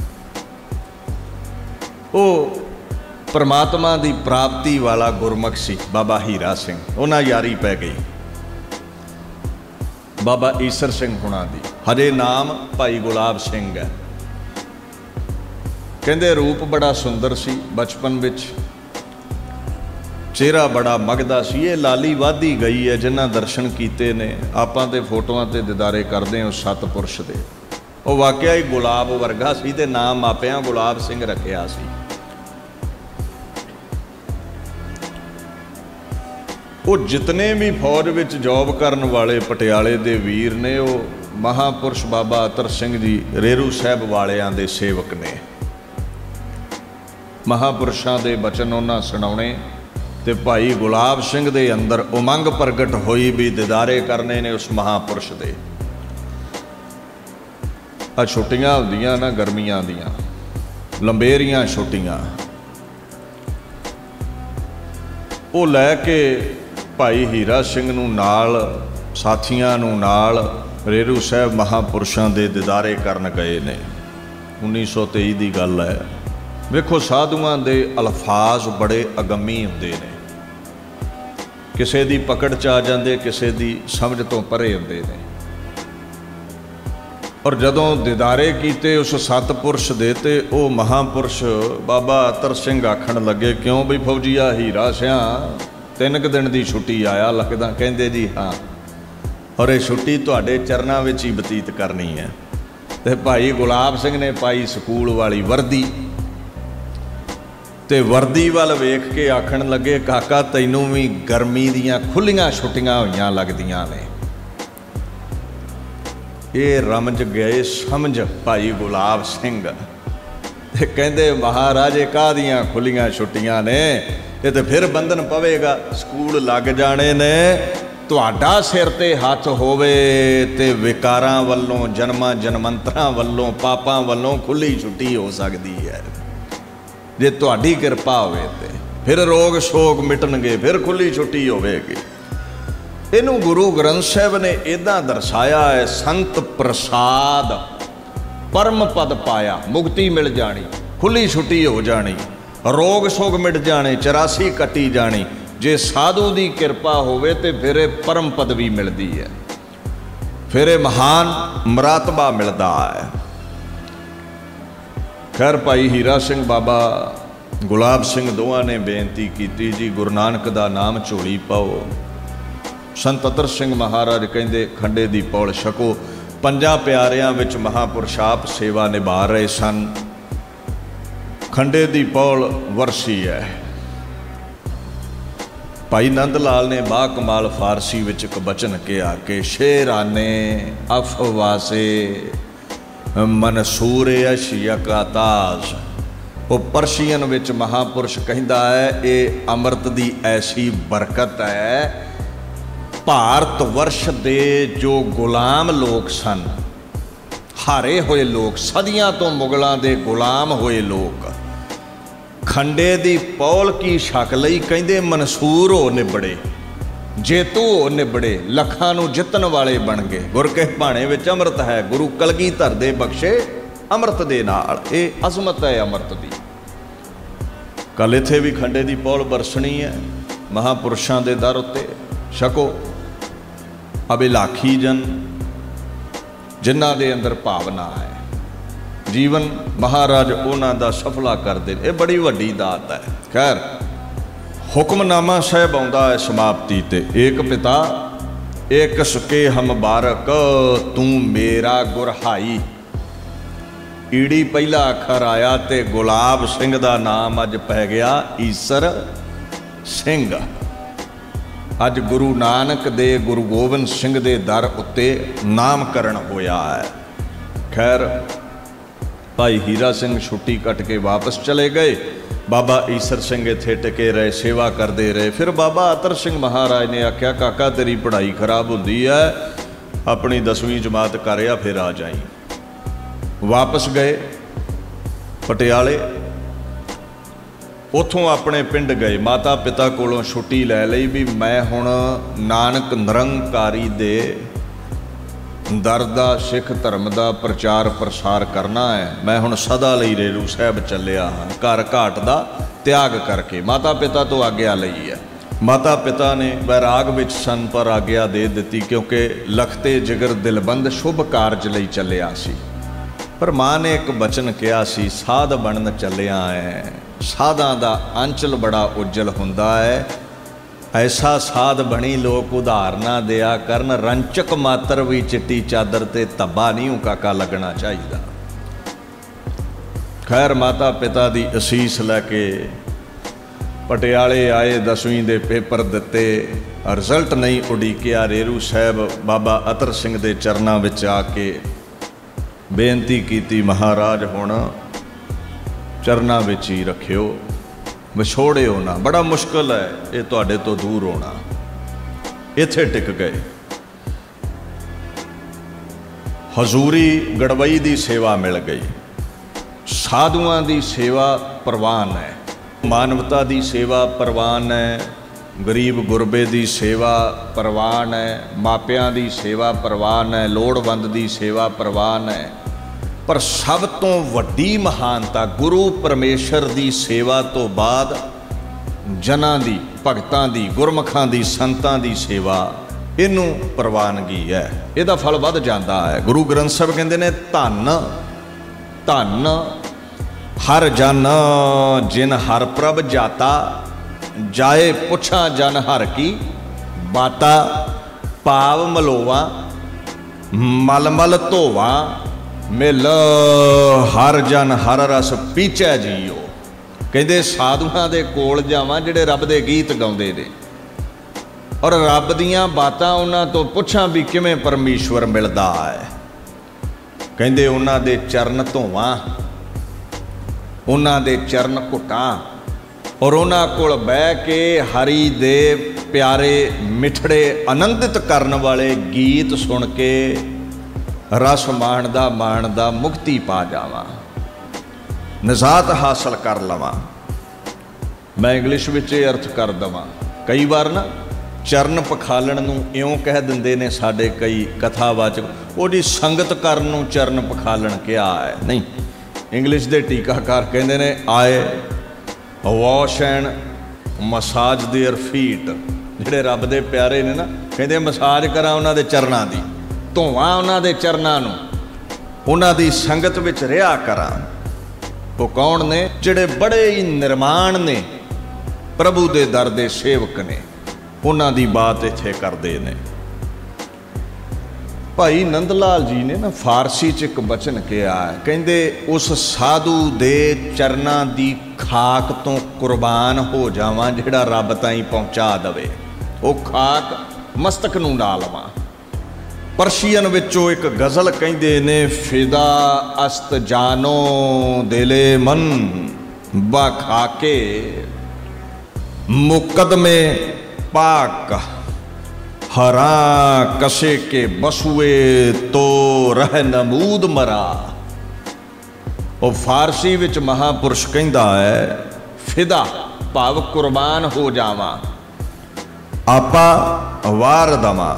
ਉਹ ਪਰਮਾਤਮਾ ਦੀ ਪ੍ਰਾਪਤੀ ਵਾਲਾ ਗੁਰਮੁਖ ਸੀ ਬਾਬਾ ਹੀਰਾ ਸਿੰਘ, ਉਹਨਾਂ ਯਾਰੀ ਪੈ ਗਈ। ਬਾਬਾ ਈਸਰ ਸਿੰਘ ਹੁਣਾਂ ਦੀ ਹਜੇ ਨਾਮ ਭਾਈ ਗੁਲਾਬ ਸਿੰਘ ਹੈ। ਕਹਿੰਦੇ ਰੂਪ ਬੜਾ ਸੁੰਦਰ ਸੀ, ਬਚਪਨ ਵਿੱਚ ਚਿਹਰਾ ਬੜਾ ਮਗਦਾ ਸੀ। ਇਹ ਲਾਲੀ ਵਾਧੀ ਗਈ ਹੈ, ਜਿਨ੍ਹਾਂ ਦਰਸ਼ਨ ਕੀਤੇ ਨੇ। ਆਪਾਂ ਤੇ ਫੋਟੋਆਂ ਤੇ ਦਿਦਾਰੇ ਕਰਦੇ ਹਾਂ ਸਤਪੁਰਸ਼ ਦੇ। ਉਹ ਵਾਕਿਆ ਹੀ ਗੁਲਾਬ ਵਰਗਾ ਸੀ ਤੇ ਨਾਮ ਮਾਪਿਆਂ ਗੁਲਾਬ ਸਿੰਘ ਰੱਖਿਆ ਸੀ। ਉਹ ਜਿਤਨੇ ਵੀ ਫੌਜ ਵਿੱਚ ਜੌਬ ਕਰਨ ਵਾਲੇ ਪਟਿਆਲੇ ਦੇ ਵੀਰ ਨੇ, ਉਹ ਮਹਾਂਪੁਰਸ਼ ਬਾਬਾ ਅਤਰ ਸਿੰਘ ਜੀ ਰੇਰੂ ਸਾਹਿਬ ਵਾਲਿਆਂ ਦੇ ਸੇਵਕ ਨੇ। ਮਹਾਂਪੁਰਸ਼ਾਂ ਦੇ ਬਚਨ ਉਹਨਾਂ ਸੁਣਾਉਣੇ ਤੇ ਭਾਈ ਗੁਲਾਬ ਸਿੰਘ ਦੇ ਅੰਦਰ ਉਮੰਗ ਪ੍ਰਗਟ ਹੋਈ ਵੀ ਦਿਦਾਰੇ ਕਰਨੇ ਨੇ ਉਸ ਮਹਾਂਪੁਰਸ਼ ਦੇ। ਆ ਛੁੱਟੀਆਂ ਹੁੰਦੀਆਂ ਨਾ ਗਰਮੀਆਂ ਦੀਆਂ, ਲੰਬੇਰੀਆਂ ਛੁੱਟੀਆਂ, ਉਹ ਲੈ ਕੇ ਭਾਈ ਹੀਰਾ ਸਿੰਘ ਨੂੰ ਨਾਲ, ਸਾਥੀਆਂ ਨੂੰ ਨਾਲ ਰੇਰੂ ਸਾਹਿਬ ਮਹਾਂਪੁਰਸ਼ਾਂ ਦੇ ਦਿਦਾਰੇ ਕਰਨ ਗਏ ਨੇ। ਉੱਨੀ ਸੌ ਤੇਈ ਦੀ ਗੱਲ ਹੈ। ਵੇਖੋ ਸਾਧੂਆਂ ਦੇ ਅਲਫਾਜ਼ ਬੜੇ ਅਗੰਮੀ ਹੁੰਦੇ ਨੇ, ਕਿਸੇ ਦੀ ਪਕੜ 'ਚ ਆ ਜਾਂਦੇ, ਕਿਸੇ ਦੀ ਸਮਝ ਤੋਂ ਪਰੇ ਹੁੰਦੇ ਨੇ। ਔਰ ਜਦੋਂ ਦਿਦਾਰੇ ਕੀਤੇ ਉਸ ਸਤਪੁਰਸ਼ ਦੇ, ਤੇ ਉਹ ਮਹਾਂਪੁਰਸ਼ ਬਾਬਾ ਅਤਰ ਸਿੰਘ ਆਖਣ ਲੱਗੇ, ਕਿਉਂ ਬਈ ਫੌਜੀਆ ਹੀਰਾ ਸਿਆਂ, ਤਿੰਨ ਕੁ ਦਿਨ ਦੀ ਛੁੱਟੀ ਆਇਆ ਲੱਗਦਾ? ਕਹਿੰਦੇ ਜੀ ਹਾਂ, ਔਰ ਇਹ ਛੁੱਟੀ ਤੁਹਾਡੇ ਚਰਨਾਂ ਵਿੱਚ ਹੀ ਬਤੀਤ ਕਰਨੀ ਹੈ। ਤੇ ਭਾਈ ਗੁਲਾਬ ਸਿੰਘ ਨੇ ਪਾਈ ਸਕੂਲ ਵਾਲੀ ਵਰਦੀ, ਤੇ ਵਰਦੀ ਵੱਲ ਵੇਖ ਕੇ ਆਖਣ ਲੱਗੇ, ਕਾਕਾ ਤੈਨੂੰ ਵੀ ਗਰਮੀ ਦੀਆਂ ਖੁੱਲੀਆਂ ਛੁੱਟੀਆਂ ਹੋਈਆਂ ਲੱਗਦੀਆਂ ਨੇ। ਇਹ ਰਮਝ ਗਏ ਸਮਝ ਭਾਈ ਗੁਲਾਬ ਸਿੰਘ, ਤੇ ਕਹਿੰਦੇ ਮਹਾਰਾਜ ਇਹ ਕਾਹਦੀਆਂ ਖੁੱਲੀਆਂ ਛੁੱਟੀਆਂ ਨੇ, ਇਹ ਤੇ ਫਿਰ ਬੰਧਨ ਪਵੇਗਾ, ਸਕੂਲ ਲੱਗ ਜਾਣੇ ਨੇ। ਤੁਹਾਡਾ ਸਿਰ ਤੇ ਹੱਥ ਹੋਵੇ ਤੇ ਵਿਕਾਰਾਂ ਵੱਲੋਂ, ਜਨਮਾਂ ਜਨਮੰਤਰਾਂ ਵੱਲੋਂ, ਪਾਪਾਂ ਵੱਲੋਂ ਖੁੱਲੀ ਛੁੱਟੀ ਹੋ ਸਕਦੀ ਹੈ। ਜੇ ਤੁਹਾਡੀ ਕਿਰਪਾ ਹੋਵੇ ਤੇ ਫਿਰ ਰੋਗ ਸ਼ੋਕ ਮਿਟਣਗੇ, ਫਿਰ ਖੁੱਲੀ ਛੁੱਟੀ ਹੋਵੇਗੀ। ਇਹਨੂੰ ਗੁਰੂ ਗ੍ਰੰਥ ਸਾਹਿਬ ਨੇ ਇੱਦਾਂ ਦਰਸਾਇਆ ਹੈ, ਸੰਤ ਪ੍ਰਸਾਦ ਪਰਮ ਪਦ ਪਾਇਆ, ਮੁਕਤੀ ਮਿਲ ਜਾਣੀ, ਖੁੱਲੀ ਛੁੱਟੀ ਹੋ ਜਾਣੀ, ਰੋਗ ਸ਼ੋਕ ਮਿਟ ਜਾਣੇ, ਚੁਰਾਸੀ ਕੱਟੀ ਜਾਣੀ। ਜੇ ਸਾਧੂ ਦੀ ਕਿਰਪਾ ਹੋਵੇ ਤੇ ਫਿਰ ਇਹ ਪਰਮ ਪਦਵੀ ਮਿਲਦੀ ਹੈ, ਫਿਰ ਇਹ ਮਹਾਨ ਮਰਾਤਬਾ ਮਿਲਦਾ ਹੈ। ਖੈਰ ਭਾਈ ਹੀਰਾ ਸਿੰਘ ਬਾਬਾ ਗੁਲਾਬ ਸਿੰਘ ਦੋਵਾਂ ਨੇ ਬੇਨਤੀ ਕੀਤੀ, ਜੀ ਗੁਰੂ ਨਾਨਕ ਦਾ ਨਾਮ ਝੋਲੀ ਪਾਓ। ਸੰਤ ਅਤਰ ਸਿੰਘ ਮਹਾਰਾਜ ਕਹਿੰਦੇ ਖੰਡੇ ਦੀ ਪੌਲ ਛਕੋ। ਪੰਜਾਂ ਪਿਆਰਿਆਂ ਵਿੱਚ ਮਹਾਂਪੁਰਸ਼ ਆਪ ਸੇਵਾ ਨਿਭਾ ਰਹੇ ਸਨ। ਖੰਡੇ ਦੀ ਪੌਲ ਵਰਸੀ ਹੈ। ਭਾਈ ਨੰਦ ਲਾਲ ਨੇ ਬਾ ਕਮਾਲ ਫਾਰਸੀ ਵਿੱਚ ਇੱਕ ਬਚਨ ਕਿਹਾ ਕਿ ਸ਼ੇਰਾਨੇ ਅਫਵਾਸੇ ਮਨਸੂਰ ਅਸ਼ਯਕਾਤਾਜ। ਉਹ ਪਰਸ਼ੀਅਨ ਵਿੱਚ ਮਹਾਂਪੁਰਸ਼ ਕਹਿੰਦਾ ਹੈ, ਇਹ ਅੰਮ੍ਰਿਤ ਦੀ ਐਸੀ ਬਰਕਤ ਹੈ, ਭਾਰਤ ਵਰਸ਼ ਦੇ ਜੋ ਗੁਲਾਮ ਲੋਕ ਸਨ, ਹਾਰੇ ਹੋਏ ਲੋਕ, ਸਦੀਆਂ ਤੋਂ ਮੁਗਲਾਂ ਦੇ ਗੁਲਾਮ ਹੋਏ ਲੋਕ, ਖੰਡੇ ਦੀ ਪੌਲ ਕੀ ਛਕ ਲਈ, ਕਹਿੰਦੇ ਮਨਸੂਰ ਹੋ ਨਿਬੜੇ, ਜੇਤੂ ਹੋ ਨਿਬੜੇ, ਲੱਖਾਂ ਨੂੰ ਜਿੱਤਣ ਵਾਲੇ ਬਣ ਗਏ। ਗੁਰ ਕੇ ਭਾਣੇ ਵਿੱਚ ਅੰਮ੍ਰਿਤ ਹੈ, ਗੁਰੂ ਕਲਗੀਧਰ ਦੇ ਬਖਸ਼ੇ ਅੰਮ੍ਰਿਤ ਦੇ ਨਾਲ। ਇਹ ਅਜ਼ਮਤ ਹੈ ਅੰਮ੍ਰਿਤ ਦੀ। ਕੱਲ ਇੱਥੇ ਵੀ ਖੰਡੇ ਦੀ ਪੌਲ ਬਰਸਣੀ ਹੈ ਮਹਾਂਪੁਰਸ਼ਾਂ ਦੇ ਦਰ ਉੱਤੇ। ਛਕੋ। ਅਬਿਲਾਖੀ ਜਨ, ਜਿਨ੍ਹਾਂ ਦੇ ਅੰਦਰ ਭਾਵਨਾ ਹੈ, ਜੀਵਨ ਮਹਾਰਾਜ ਉਹਨਾਂ ਦਾ ਸਫਲਾ ਕਰਦੇ ਨੇ। ਇਹ ਬੜੀ ਵੱਡੀ ਦਾਤ ਹੈ। ਖੈਰ ਹੁਕਮਨਾਮਾ ਸਾਹਿਬ ਆਉਂਦਾ ਹੈ ਸਮਾਪਤੀ ਤੇ, ਏਕ ਪਿਤਾ ਏਕ ਸੁਕੇ ਹਮ ਬਾਰਕ, ਤੂੰ ਮੇਰਾ ਗੁਰਹਾਈ। ਈੜੀ ਪਹਿਲਾ ਅੱਖਰ ਆਇਆ ਤੇ ਗੁਲਾਬ ਸਿੰਘ ਦਾ ਨਾਮ ਅੱਜ ਪੈ ਗਿਆ ਈਸਰ ਸਿੰਘ। ਅੱਜ ਗੁਰੂ ਨਾਨਕ ਦੇ, ਗੁਰੂ ਗੋਬਿੰਦ ਸਿੰਘ ਦੇ ਦਰ ਉੱਤੇ ਨਾਮਕਰਨ ਹੋਇਆ ਹੈ। ਖੈਰ ਭਾਈ ਹੀਰਾ ਸਿੰਘ ਛੁੱਟੀ ਕੱਟ ਕੇ ਵਾਪਸ ਚਲੇ ਗਏ। ਬਾਬਾ ਈਸਰ ਸਿੰਘ ਇੱਥੇ ਟਿਕੇ ਰਹੇ, ਸੇਵਾ ਕਰਦੇ ਰਹੇ। ਫਿਰ ਬਾਬਾ ਅਤਰ ਸਿੰਘ ਮਹਾਰਾਜ ਨੇ ਆਖਿਆ, ਕਾਕਾ ਤੇਰੀ ਪੜ੍ਹਾਈ ਖਰਾਬ ਹੁੰਦੀ ਹੈ, ਆਪਣੀ ਦਸਵੀਂ ਜਮਾਤ ਕਰਿਆ, ਫਿਰ ਆ ਜਾਈ। ਵਾਪਸ ਗਏ ਪਟਿਆਲੇ। ਉੱਥੋਂ ਆਪਣੇ ਪਿੰਡ ਗਏ, ਮਾਤਾ ਪਿਤਾ ਕੋਲੋਂ ਛੁੱਟੀ ਲੈ ਲਈ ਵੀ ਮੈਂ ਹੁਣ ਨਾਨਕ ਨਿਰੰਕਾਰੀ ਦੇ ਦਰ ਦਾ, ਸਿੱਖ ਧਰਮ ਦਾ ਪ੍ਰਚਾਰ ਪ੍ਰਸਾਰ ਕਰਨਾ ਹੈ। ਮੈਂ ਹੁਣ ਸਦਾ ਲਈ ਰੇਰੂ ਸਾਹਿਬ ਚੱਲਿਆ ਹਾਂ, ਘਰ ਘਾਟ ਦਾ ਤਿਆਗ ਕਰਕੇ। ਮਾਤਾ ਪਿਤਾ ਤੋਂ ਆਗਿਆ ਲਈ ਹੈ। ਮਾਤਾ ਪਿਤਾ ਨੇ ਵੈਰਾਗ ਵਿੱਚ ਸਨ ਪਰ ਆਗਿਆ ਦੇ ਦਿੱਤੀ, ਕਿਉਂਕਿ ਲਖਤੇ ਜਿਗਰ ਦਿਲਬੰਦ ਸ਼ੁਭ ਕਾਰਜ ਲਈ ਚੱਲਿਆ ਸੀ। ਪਰ ਮਾਂ ਨੇ ਇੱਕ ਬਚਨ ਕਿਹਾ ਸੀ, ਸਾਧ ਬਣਨ ਚੱਲਿਆ ਹੈ। ਸਾਧਾਂ ਦਾ ਅੰਚਲ ਬੜਾ ਉਜਲ ਹੁੰਦਾ ਹੈ। ਐਸਾ ਸਾਧ ਬਣੀ ਲੋਕ ਉਦਾਹਰਨਾਂ ਦਿਆ ਕਰਨ, ਰੰਚਕ ਮਾਤਰ ਵੀ ਚਿੱਟੀ ਚਾਦਰ ਤੇ ਧੱਬਾ ਨਹੀਂ ਕਾਕਾ ਲੱਗਣਾ ਚਾਹੀਦਾ। ਖੈਰ ਮਾਤਾ ਪਿਤਾ ਦੀ ਅਸੀਸ ਲੈ ਕੇ ਪਟਿਆਲੇ ਆਏ, ਦਸਵੀਂ ਦੇ ਪੇਪਰ ਦਿੱਤੇ, ਰਿਜ਼ਲਟ ਨਹੀਂ ਉਡੀਕਿਆ। ਰੇਰੂ ਸਾਹਿਬ ਬਾਬਾ ਅਤਰ ਸਿੰਘ ਦੇ ਚਰਨਾਂ ਵਿੱਚ ਆ ਕੇ ਬੇਨਤੀ ਕੀਤੀ, ਮਹਾਰਾਜ ਹੁਣ ਚਰਨਾਂ ਵਿੱਚ ਹੀ ਰੱਖਿਓ, ਵਿਛੋੜਿਓ ਨਾ, ਬੜਾ ਮੁਸ਼ਕਲ ਹੈ ਇਹ ਤੁਹਾਡੇ ਤੋਂ ਦੂਰ ਹੋਣਾ। ਇੱਥੇ ਟਿਕ ਗਏ। ਹਜ਼ੂਰੀ ਗੜਵਈ ਦੀ ਸੇਵਾ ਮਿਲ ਗਈ। ਸਾਧੂਆਂ ਦੀ ਸੇਵਾ ਪ੍ਰਵਾਨ ਹੈ, ਮਾਨਵਤਾ ਦੀ ਸੇਵਾ ਪ੍ਰਵਾਨ ਹੈ, ਗਰੀਬ ਗੁਰਬੇ ਦੀ ਸੇਵਾ ਪ੍ਰਵਾਨ ਹੈ, ਮਾਪਿਆਂ ਦੀ ਸੇਵਾ ਪ੍ਰਵਾਨ ਹੈ, ਲੋੜਵੰਦ ਦੀ ਸੇਵਾ ਪ੍ਰਵਾਨ ਹੈ। ਪਰ ਸਭ ਤੋਂ ਵੱਡੀ ਮਹਾਨਤਾ ਗੁਰੂ ਪਰਮੇਸ਼ਰ ਦੀ ਸੇਵਾ ਤੋਂ ਬਾਅਦ ਜਨਾਂ ਦੀ, ਭਗਤਾਂ ਦੀ, ਗੁਰਮੁਖਾਂ ਦੀ, ਸੰਤਾਂ ਦੀ ਸੇਵਾ, ਇਹਨੂੰ ਪ੍ਰਵਾਨਗੀ ਹੈ। ਇਹਦਾ ਫਲ ਵੱਧ ਜਾਂਦਾ ਹੈ। ਗੁਰੂ ਗ੍ਰੰਥ ਸਾਹਿਬ ਕਹਿੰਦੇ ਨੇ, ਧੰਨ ਧੰਨ ਹਰ ਜਨ ਜਿਨ ਹਰ ਪ੍ਰਭ ਜਾਤਾ, ਜਾਏ ਪੁੱਛਾਂ ਜਨ ਹਰ ਕੀ ਬਾਤਾ। ਭਾਵ ਮਲੋਵਾ ਮਲ ਮਲ ਧੋਵਾ, ਮਿਲ ਹਰ ਜਨ ਹਰ ਰਸ ਪੀਚੈ ਜੀਓ। ਕਹਿੰਦੇ ਸਾਧੂਆਂ ਦੇ ਕੋਲ ਜਾਵਾਂ ਜਿਹੜੇ ਰੱਬ ਦੇ ਗੀਤ ਗਾਉਂਦੇ ਨੇ, ਔਰ ਰੱਬ ਦੀਆਂ ਬਾਤਾਂ ਉਹਨਾਂ ਤੋਂ ਪੁੱਛਾਂ ਵੀ ਕਿਵੇਂ ਪਰਮੇਸ਼ਵਰ ਮਿਲਦਾ ਹੈ। ਕਹਿੰਦੇ ਉਹਨਾਂ ਦੇ ਚਰਨ ਧੋਵਾਂ, ਉਹਨਾਂ ਦੇ ਚਰਨ ਘੁੱਟਾਂ, ਔਰ ਉਹਨਾਂ ਕੋਲ ਬਹਿ ਕੇ ਹਰੀ ਦੇ ਪਿਆਰੇ ਮਿੱਠੜੇ ਆਨੰਦਿਤ ਕਰਨ ਵਾਲੇ ਗੀਤ ਸੁਣ ਕੇ ਰਸ ਮਾਣਦਾ ਮਾਣਦਾ ਮੁਕਤੀ ਪਾ ਜਾਵਾਂ, ਨਿਜਾਤ ਹਾਸਲ ਕਰ ਲਵਾਂ। ਮੈਂ ਇੰਗਲਿਸ਼ ਵਿੱਚ ਇਹ ਅਰਥ ਕਰ ਦੇਵਾਂ। ਕਈ ਵਾਰ ਨਾ ਚਰਨ ਪਖਾਲਣ ਨੂੰ ਇਉਂ ਕਹਿ ਦਿੰਦੇ ਨੇ ਸਾਡੇ ਕਈ ਕਥਾਵਾਚਕ, ਉਹਦੀ ਸੰਗਤ ਕਰਨ ਨੂੰ ਚਰਨ ਪਖਾਲਣ ਕਿਹਾ ਹੈ। ਨਹੀਂ, ਇੰਗਲਿਸ਼ ਦੇ ਟੀਕਾਕਾਰ ਕਹਿੰਦੇ ਨੇ, I wash and massage their feet. ਜਿਹੜੇ ਰੱਬ ਦੇ ਪਿਆਰੇ ਨੇ ਨਾ, ਕਹਿੰਦੇ ਮਸਾਜ ਕਰਾਂ ਉਹਨਾਂ ਦੇ ਚਰਨਾਂ ਦੀ, ਧੋਵਾਂ ਉਹਨਾਂ ਦੇ ਚਰਨਾਂ ਨੂੰ, ਉਹਨਾਂ ਦੀ ਸੰਗਤ ਵਿੱਚ ਰਿਹਾ ਕਰਾਂ। ਉਹ ਕੌਣ ਨੇ? ਜਿਹੜੇ ਬੜੇ ਹੀ ਨਿਰਮਾਣ ਨੇ, ਪ੍ਰਭੂ ਦੇ ਦਰ ਦੇ ਸੇਵਕ ਨੇ। ਉਹਨਾਂ ਦੀ ਬਾਤ ਇੱਥੇ ਕਰਦੇ ਨੇ। ਭਾਈ ਨੰਦ ਲਾਲ ਜੀ ਨੇ ਨਾ ਫਾਰਸੀ 'ਚ ਇੱਕ ਬਚਨ ਕਿਹਾ ਹੈ, ਕਹਿੰਦੇ ਉਸ ਸਾਧੂ ਦੇ ਚਰਨਾਂ ਦੀ ਖਾਕ ਤੋਂ ਕੁਰਬਾਨ ਹੋ ਜਾਵਾਂ ਜਿਹੜਾ ਰੱਬ ਤਾਈਂ ਪਹੁੰਚਾ ਦੇਵੇ। ਉਹ ਖਾਕ ਮਸਤਕ ਨੂੰ ਲਾ ਲਵਾਂ। ਪਰਸ਼ੀਅਨ ਵਿੱਚੋਂ ਇੱਕ ਗਜ਼ਲ ਕਹਿੰਦੇ ਨੇ, ਫਿਦਾ ਅਸਤ ਜਾਨੋ ਦਿਲੇ ਮਨ ਬਾ ਖਾਕੇ, ਮੁਕਦਮੇ ਪਾਕ ਹਰਾ ਕਸੇ ਕੇ ਬਸੂਏ ਤੋ ਰਹਿ ਨਮੂਦ ਮਰਾ। ਉਹ ਫਾਰਸੀ ਵਿੱਚ ਮਹਾਪੁਰਸ਼ ਕਹਿੰਦਾ ਹੈ, ਫਿਦਾ ਭਾਵ ਕੁਰਬਾਨ ਹੋ ਜਾਵਾਂ, ਆਪਾ ਵਾਰ ਦਵਾਂ,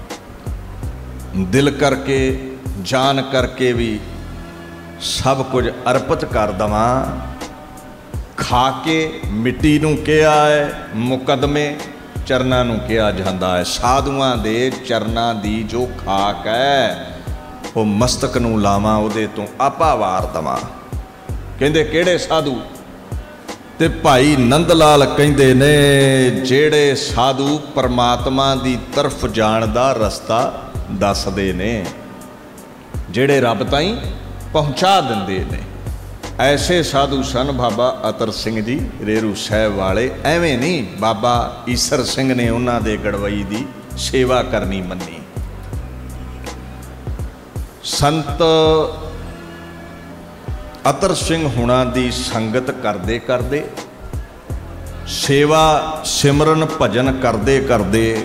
ਦਿਲ ਕਰਕੇ ਜਾਨ ਕਰਕੇ ਵੀ ਸਭ ਕੁਝ ਅਰਪਿਤ ਕਰ ਦਵਾਂ। ਖਾ ਕੇ ਮਿੱਟੀ ਨੂੰ ਕਿਹਾ ਹੈ, ਮੁਕਦਮੇ ਚਰਨਾਂ ਨੂੰ ਕਿਹਾ ਜਾਂਦਾ ਹੈ। ਸਾਧੂਆਂ ਦੇ ਚਰਨਾਂ ਦੀ ਜੋ ਖਾਕ ਹੈ ਉਹ ਮਸਤਕ ਨੂੰ ਲਾਵਾਂ, ਉਹਦੇ ਤੋਂ ਆਪਾ ਵਾਰ ਦਵਾਂ। ਕਹਿੰਦੇ ਕਿਹੜੇ ਸਾਧੂ? ਤੇ ਭਾਈ ਨੰਦ ਲਾਲ ਕਹਿੰਦੇ ਨੇ, ਜਿਹੜੇ ਸਾਧੂ ਪਰਮਾਤਮਾ ਦੀ ਤਰਫ ਜਾਣ ਦਾ ਰਸਤਾ ਦੱਸਦੇ ਨੇ, ਜਿਹੜੇ ਰੱਬ ਤਾਈਂ ਪਹੁੰਚਾ ਦਿੰਦੇ ਨੇ। ਐਸੇ ਸਾਧੂ ਸਨ ਬਾਬਾ ਅਤਰ ਸਿੰਘ ਜੀ ਰੇਰੂ ਸਾਹਿਬ ਵਾਲੇ। ਐਵੇਂ ਨਹੀਂ, ਬਾਬਾ ਈਸਰ ਸਿੰਘ ਨੇ ਉਹਨਾਂ ਦੇ ਗੜਵਈ ਦੀ ਸੇਵਾ ਕਰਨੀ ਮੰਨੀ। ਸੰਤ ਅਤਰ ਸਿੰਘ ਹੁਣਾਂ ਦੀ ਸੰਗਤ ਕਰਦੇ ਕਰਦੇ, ਸੇਵਾ ਸਿਮਰਨ ਭਜਨ ਕਰਦੇ ਕਰਦੇ,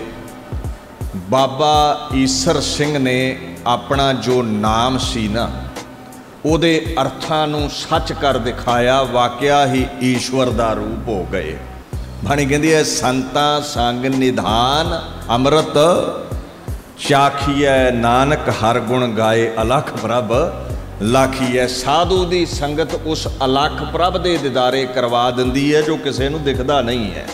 ਬਾਬਾ ਈਸਰ ਸਿੰਘ ਨੇ ਆਪਣਾ ਜੋ ਨਾਮ ਸੀ ਨਾ, ਉਹਦੇ ਅਰਥਾਂ ਨੂੰ ਸੱਚ ਕਰ ਦਿਖਾਇਆ, ਵਾਕਿਆ ਹੀ ਈਸ਼ਵਰ ਦਾ ਰੂਪ ਹੋ ਗਏ। ਬਾਣੀ ਕਹਿੰਦੀ ਹੈ ਸੰਤਾਂ ਸੰਗ ਨਿਧਾਨ ਅੰਮ੍ਰਿਤ ਚਾਖੀਐ, ਨਾਨਕ ਹਰ ਗੁਣ ਗਾਏ ਅਲਖ ਪ੍ਰਭ ਲਾਖੀਐ। ਸਾਧੂ ਦੀ ਸੰਗਤ ਉਸ ਅਲਖ ਪ੍ਰਭ ਦੇ ਦਿਦਾਰੇ ਕਰਵਾ ਦਿੰਦੀ ਹੈ ਜੋ ਕਿਸੇ ਨੂੰ ਦਿਖਦਾ ਨਹੀਂ ਹੈ।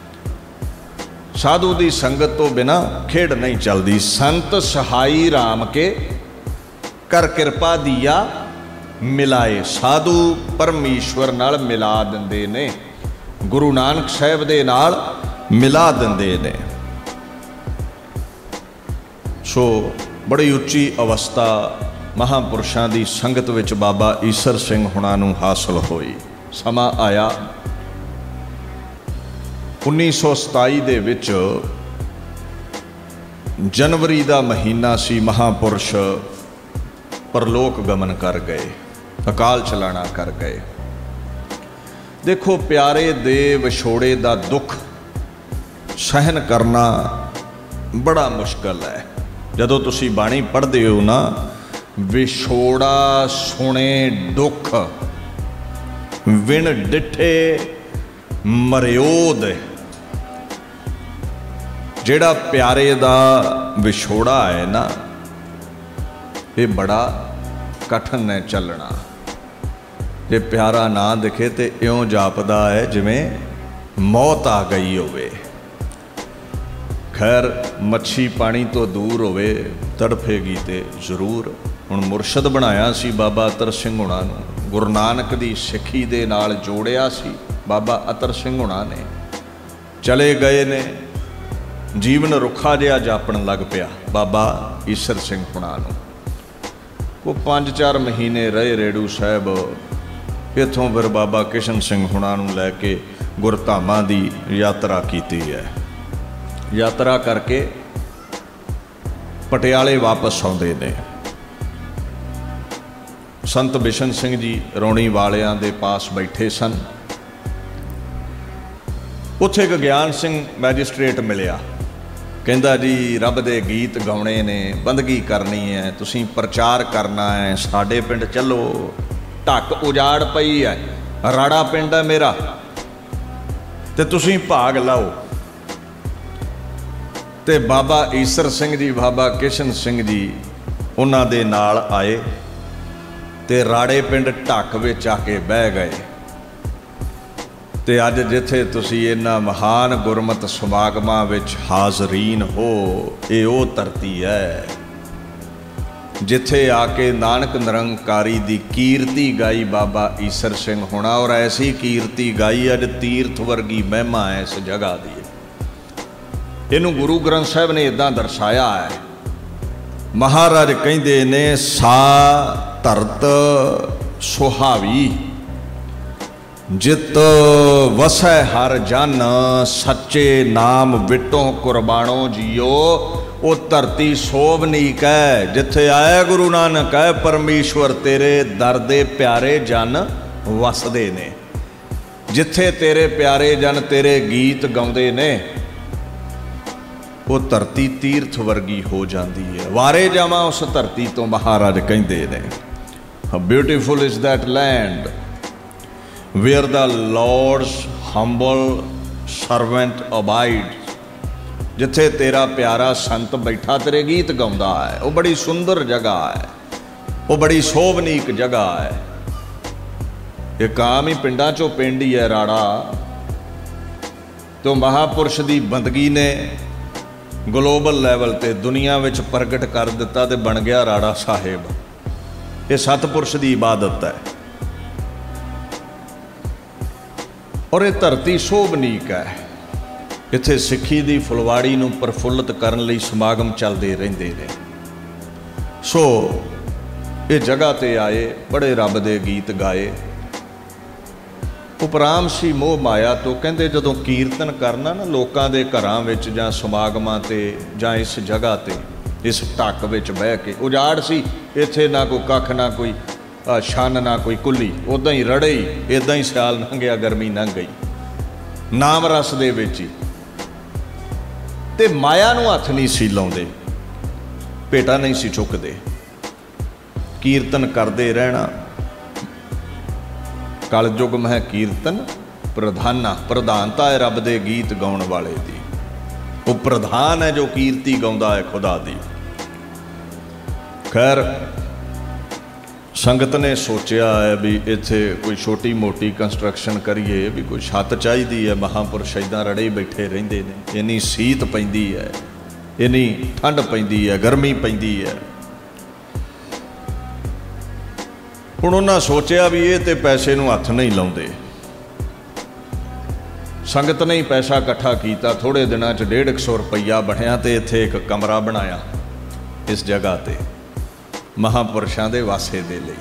ਸਾਧੂ ਦੀ ਸੰਗਤ ਤੋਂ ਬਿਨਾ ਖੇਡ ਨਹੀਂ ਚੱਲਦੀ। ਸੰਤ ਸਹਾਈ ਰਾਮ ਕੇ ਕਰ ਕਿਰਪਾ ਦੀਆ ਮਿਲਾਏ। ਸਾਧੂ ਪਰਮੇਸ਼ਵਰ ਨਾਲ ਮਿਲਾ ਦਿੰਦੇ ਨੇ, ਗੁਰੂ ਨਾਨਕ ਸਾਹਿਬ ਦੇ ਨਾਲ ਮਿਲਾ ਦਿੰਦੇ ਨੇ। ਸੋ ਬੜੀ ਉੱਚੀ ਅਵਸਥਾ ਮਹਾਂਪੁਰਸ਼ਾਂ ਦੀ ਸੰਗਤ ਵਿੱਚ ਬਾਬਾ ਈਸਰ ਸਿੰਘ ਹੁਣਾਂ ਨੂੰ ਹਾਸਲ ਹੋਈ। ਸਮਾਂ ਆਇਆ ਉੱਨੀ ਸੌ ਸਤਾਈ ਦੇ ਵਿੱਚ, ਜਨਵਰੀ ਦਾ ਮਹੀਨਾ ਸੀ, ਮਹਾਂਪੁਰਸ਼ ਪਰਲੋਕ ਗਮਨ ਕਰ ਗਏ, ਅਕਾਲ ਚਲਾਣਾ ਕਰ ਗਏ। ਦੇਖੋ, ਪਿਆਰੇ ਦੇ ਵਿਛੋੜੇ ਦਾ ਦੁੱਖ ਸਹਿਨ ਕਰਨਾ ਬੜਾ ਮੁਸ਼ਕਲ ਹੈ। ਜਦੋਂ ਤੁਸੀਂ ਬਾਣੀ ਪੜ੍ਹਦੇ ਹੋ ਨਾ, ਵਿਛੋੜਾ ਸੁਣੇ ਦੁੱਖ ਵਿਣ ਡਿਠੇ ਮਰਿਓਦ। ਜਿਹੜਾ ਪਿਆਰੇ ਦਾ ਵਿਛੋੜਾ ਹੈ ਨਾ, ਇਹ ਬੜਾ ਕਠਿਨ ਹੈ ਚੱਲਣਾ। ਜੇ ਪਿਆਰਾ ਨਾ ਦਿਖੇ ਤੇ ਇਉਂ ਜਾਪਦਾ ਹੈ ਜਿਵੇਂ ਮੌਤ ਆ ਗਈ ਹੋਵੇ। ਖੈਰ, ਮੱਛੀ ਪਾਣੀ ਤੋਂ ਦੂਰ ਹੋਵੇ ਤੜਫੇਗੀ ਤੇ ਜ਼ਰੂਰ। ਹੁਣ ਮੁਰਸ਼ਦ ਬਣਾਇਆ ਸੀ ਬਾਬਾ ਅਤਰ ਸਿੰਘ ਹੁਣਾਂ ਨੂੰ, ਗੁਰੂ ਨਾਨਕ ਦੀ ਸਿੱਖੀ ਦੇ ਨਾਲ ਜੋੜਿਆ ਸੀ ਬਾਬਾ ਅਤਰ ਸਿੰਘ ਹੁਣਾਂ ਨੇ। ਚਲੇ ਗਏ ਨੇ, ਜੀਵਨ ਰੁੱਖਾ ਜਿਹਾ ਜਾਪਣ ਲੱਗ ਪਿਆ ਬਾਬਾ ਈਸਰ ਸਿੰਘ ਹੁਣਾਂ ਨੂੰ। ਉਹ ਪੰਜ ਚਾਰ ਮਹੀਨੇ ਰਹੇ ਰੇੜੂ ਸਾਹਿਬ। ਇੱਥੋਂ ਫਿਰ ਬਾਬਾ ਕਿਸ਼ਨ ਸਿੰਘ ਹੁਣਾਂ ਨੂੰ ਲੈ ਕੇ ਗੁਰਧਾਮਾਂ ਦੀ ਯਾਤਰਾ ਕੀਤੀ ਹੈ। ਯਾਤਰਾ ਕਰਕੇ ਪਟਿਆਲੇ ਵਾਪਸ ਆਉਂਦੇ ਨੇ। ਸੰਤ ਬਿਸ਼ਨ ਸਿੰਘ ਜੀ ਰੌਣੀ ਵਾਲਿਆਂ ਦੇ ਪਾਸ ਬੈਠੇ ਸਨ। ਉੱਥੇ ਇੱਕ ਗਿਆਨ ਸਿੰਘ ਮੈਜਿਸਟ੍ਰੇਟ ਮਿਲਿਆ। ਕਹਿੰਦਾ, ਜੀ ਰੱਬ ਦੇ ਗੀਤ ਗਾਉਣੇ ਨੇ, ਬੰਦਗੀ ਕਰਨੀ ਹੈ, ਤੁਸੀਂ ਪ੍ਰਚਾਰ ਕਰਨਾ ਹੈ, ਸਾਡੇ ਪਿੰਡ ਚੱਲੋ। ਢੱਕ ਉਜਾੜ ਪਈ ਹੈ, ਰਾੜਾ ਪਿੰਡ ਹੈ ਮੇਰਾ, ਤੇ ਤੁਸੀਂ ਭਾਗ ਲਾਓ। ਤੇ ਬਾਬਾ ਈਸਰ ਸਿੰਘ ਜੀ, ਬਾਬਾ ਕਿਸ਼ਨ ਸਿੰਘ ਜੀ ਉਹਨਾਂ ਦੇ ਨਾਲ ਆਏ ਤੇ ਰਾੜੇ ਪਿੰਡ ਢੱਕ ਵਿੱਚ ਆ ਕੇ ਬਹਿ ਗਏ। ਤੇ ਅੱਜ ਜਿੱਥੇ ਤੁਸੀਂ ਇਹਨਾਂ ਮਹਾਨ ਗੁਰਮਤਿ ਸਮਾਗਮਾਂ ਵਿੱਚ ਹਾਜ਼ਰੀਨ ਹੋ, ਇਹ ਉਹ ਧਰਤੀ ਹੈ ਜਿੱਥੇ ਆ ਕੇ ਨਾਨਕ ਨਿਰੰਕਾਰੀ ਦੀ ਕੀਰਤੀ ਗਾਈ ਬਾਬਾ ਈਸਰ ਸਿੰਘ ਹੋਣਾ। ਔਰ ਐਸੀ ਕੀਰਤੀ ਗਾਈ ਅੱਜ ਤੀਰਥ ਵਰਗੀ ਮਹਿਮਾ ਹੈ ਇਸ ਜਗ੍ਹਾ ਦੀ। ਇਹਨੂੰ ਗੁਰੂ ਗ੍ਰੰਥ ਸਾਹਿਬ ਨੇ ਇੱਦਾਂ ਦਰਸਾਇਆ ਹੈ। ਮਹਾਰਾਜ ਕਹਿੰਦੇ ਨੇ, ਸਾ ਧਰਤ ਸੁਹਾਵੀ ਜਿਤ ਵਸੈ ਹਰ ਜਨ, ਸੱਚੇ ਨਾਮ ਵਿਟੋਂ ਕੁਰਬਾਨੋ ਜੀਓ। ਉਹ ਧਰਤੀ ਸੋਭਨੀਕ ਹੈ ਜਿੱਥੇ ਆਇਆ ਗੁਰੂ ਨਾਨਕ ਹੈ, ਪਰਮੇਸ਼ਵਰ ਤੇਰੇ ਦਰ ਦੇ ਪਿਆਰੇ ਜਨ ਵਸਦੇ ਨੇ। ਜਿੱਥੇ ਤੇਰੇ ਪਿਆਰੇ ਜਨ ਤੇਰੇ ਗੀਤ ਗਾਉਂਦੇ ਨੇ, ਉਹ ਧਰਤੀ ਤੀਰਥ ਵਰਗੀ ਹੋ ਜਾਂਦੀ ਹੈ। ਵਾਰੇ ਜਾਵਾਂ ਉਸ ਧਰਤੀ ਤੋਂ, ਮਹਾਰਾਜ ਕਹਿੰਦੇ ਨੇ। How beautiful is that land where the Lord's humble servant abides। ਜਿੱਥੇ ਤੇਰਾ ਪਿਆਰਾ ਸੰਤ ਬੈਠਾ ਤੇਰੇ ਗੀਤ ਗਾਉਂਦਾ ਹੈ। ਉਹ ਬੜੀ ਸੁੰਦਰ ਜਗ੍ਹਾ ਹੈ, ਉਹ ਬੜੀ ਸੋਭਨੀਕ ਜਗ੍ਹਾ ਹੈ। ਇਹ ਆਮ ਹੀ ਪਿੰਡਾਂ ਚੋਂ ਪਿੰਡ ਹੀ ਹੈ ਰਾੜਾ। ਤੋਂ ਮਹਾਂਪੁਰਸ਼ ਦੀ ਬੰਦਗੀ ਨੇ ਗਲੋਬਲ ਲੈਵਲ ਤੇ ਦੁਨੀਆ ਵਿੱਚ ਪ੍ਰਗਟ ਕਰ ਦਿੱਤਾ ਤੇ ਬਣ ਗਿਆ ਰਾੜਾ ਸਾਹਿਬ। ਇਹ ਸਤਿਪੁਰਸ਼ ਦੀ ਇਬਾਦਤ ਹੈ ਔਰ ਇਹ ਧਰਤੀ ਸੋਭਨੀਕ ਹੈ। ਇੱਥੇ ਸਿੱਖੀ ਦੀ ਫੁਲਵਾੜੀ ਨੂੰ ਪ੍ਰਫੁੱਲਤ ਕਰਨ ਲਈ ਸਮਾਗਮ ਚੱਲਦੇ ਰਹਿੰਦੇ ਨੇ। ਸੋ ਇਹ ਜਗ੍ਹਾ ਤੇ ਆਏ, ਬੜੇ ਰੱਬ ਦੇ ਗੀਤ ਗਾਏ। ਉਪਰਾਮ ਸੀ ਮੋਹ ਮਾਇਆ ਤੋਂ। ਕਹਿੰਦੇ ਜਦੋਂ ਕੀਰਤਨ ਕਰਨਾ ਨਾ ਲੋਕਾਂ ਦੇ ਘਰਾਂ ਵਿੱਚ ਜਾਂ ਸਮਾਗਮਾਂ ਤੇ ਜਾਂ ਇਸ ਜਗ੍ਹਾ ਤੇ, ਇਸ ਢੱਕ ਵਿੱਚ ਬਹਿ ਕੇ, ਉਜਾੜ ਸੀ ਇੱਥੇ, ਨਾ ਕੋਈ ਕੱਖ, ਨਾ ਕੋਈ ਛੰਨ, ਨਾ ਕੋਈ ਕੁੱਲੀ, ਉੱਦਾਂ ਹੀ ਰੜੇ ਹੀ, ਇੱਦਾਂ ਹੀ ਸਿਆਲ ਲੰਘ ਗਿਆ, ਗਰਮੀ ਲੰਘ ਗਈ, ਨਾਮ ਰਸ ਦੇ ਵਿੱਚ ਹੀ। ਤੇ ਮਾਇਆ ਨੂੰ ਹੱਥ ਨਹੀਂ ਸੀ ਲਾਉਂਦੇ, ਭੇਟਾ ਨਹੀਂ ਸੀ ਚੁੱਕਦੇ। ਕੀਰਤਨ ਕਰਦੇ ਰਹਿਣਾ। ਕਲਯੁਗ ਮਹਿ ਕੀਰਤਨ ਪ੍ਰਧਾਨਾ, ਪ੍ਰਧਾਨਤਾ ਹੈ ਰੱਬ ਦੇ ਗੀਤ ਗਾਉਣ ਵਾਲੇ ਦੀ। ਉਹ ਪ੍ਰਧਾਨ ਹੈ ਜੋ ਕੀਰਤੀ ਗਾਉਂਦਾ ਹੈ ਖੁਦਾ ਦੀ। ਖੈਰ ਸੰਗਤ ਨੇ ਸੋਚਿਆ ਹੈ ਵੀ ਇੱਥੇ ਕੋਈ ਛੋਟੀ ਮੋਟੀ ਕੰਸਟਰਕਸ਼ਨ ਕਰੀਏ, ਵੀ ਕੋਈ ਛੱਤ ਚਾਹੀਦੀ ਹੈ। ਮਹਾਂਪੁਰਸ਼ ਇੱਦਾਂ ਰੜੇ ਬੈਠੇ ਰਹਿੰਦੇ ਨੇ, ਇੰਨੀ ਸੀਤ ਪੈਂਦੀ ਹੈ, ਇੰਨੀ ਠੰਡ ਪੈਂਦੀ ਹੈ, ਗਰਮੀ ਪੈਂਦੀ ਹੈ। ਹੁਣ ਉਹਨਾਂ ਸੋਚਿਆ ਵੀ ਇਹ ਤੇ ਪੈਸੇ ਨੂੰ ਹੱਥ ਨਹੀਂ ਲਾਉਂਦੇ। ਸੰਗਤ ਨੇ ਹੀ ਪੈਸਾ ਇਕੱਠਾ ਕੀਤਾ, ਥੋੜ੍ਹੇ ਦਿਨਾਂ 'ਚ ਡੇਢ ਕੁ ਸੌ ਰੁਪਈਆ ਬਣਿਆ ਅਤੇ ਇੱਥੇ ਇੱਕ ਕਮਰਾ ਬਣਾਇਆ ਇਸ ਜਗ੍ਹਾ 'ਤੇ ਮਹਾਂਪੁਰਸ਼ਾਂ ਦੇ ਵਾਸੇ ਦੇ ਲਈ।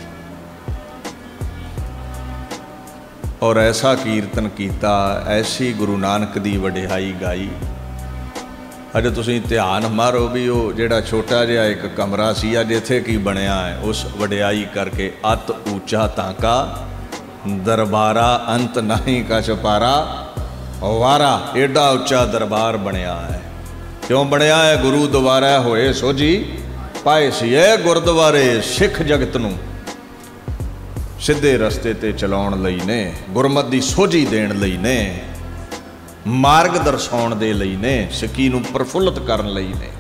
ਔਰ ਐਸਾ ਕੀਰਤਨ ਕੀਤਾ, ਐਸੀ ਗੁਰੂ ਨਾਨਕ ਦੀ ਵਡਿਆਈ ਗਾਈ। ਅਜੇ ਤੁਸੀਂ ਧਿਆਨ ਮਾਰੋ ਵੀ ਉਹ ਜਿਹੜਾ ਛੋਟਾ ਜਿਹਾ ਇੱਕ ਕਮਰਾ ਸੀ, ਅੱਜ ਇੱਥੇ ਕੀ ਬਣਿਆ ਹੈ। ਉਸ ਵਡਿਆਈ ਕਰਕੇ ਅਤ ਉੱਚਾ ਤਾਂਕਾ ਦਰਬਾਰਾ ਅੰਤ ਨਹੀਂ ਕਛ ਪਾਰਾ ਵਾਰਾ, ਏਡਾ ਉੱਚਾ ਦਰਬਾਰ ਬਣਿਆ ਹੈ। ਕਿਉਂ ਬਣਿਆ ਹੈ? ਗੁਰੂ ਦੁਆਰਾ ਹੋਏ ਸੋਝੀ ਪਾਏ ਸੀ। ਇਹ ਗੁਰਦੁਆਰੇ ਸਿੱਖ ਜਗਤ ਨੂੰ ਸਿੱਧੇ ਰਸਤੇ 'ਤੇ ਚਲਾਉਣ ਲਈ ਨੇ, ਗੁਰਮਤਿ ਦੀ ਸੋਝੀ ਦੇਣ ਲਈ ਨੇ, ਮਾਰਗ ਦਰਸਾਉਣ ਦੇ ਲਈ ਨੇ, ਸਿੱਖੀ ਨੂੰ ਪ੍ਰਫੁੱਲਤ ਕਰਨ ਲਈ ਨੇ।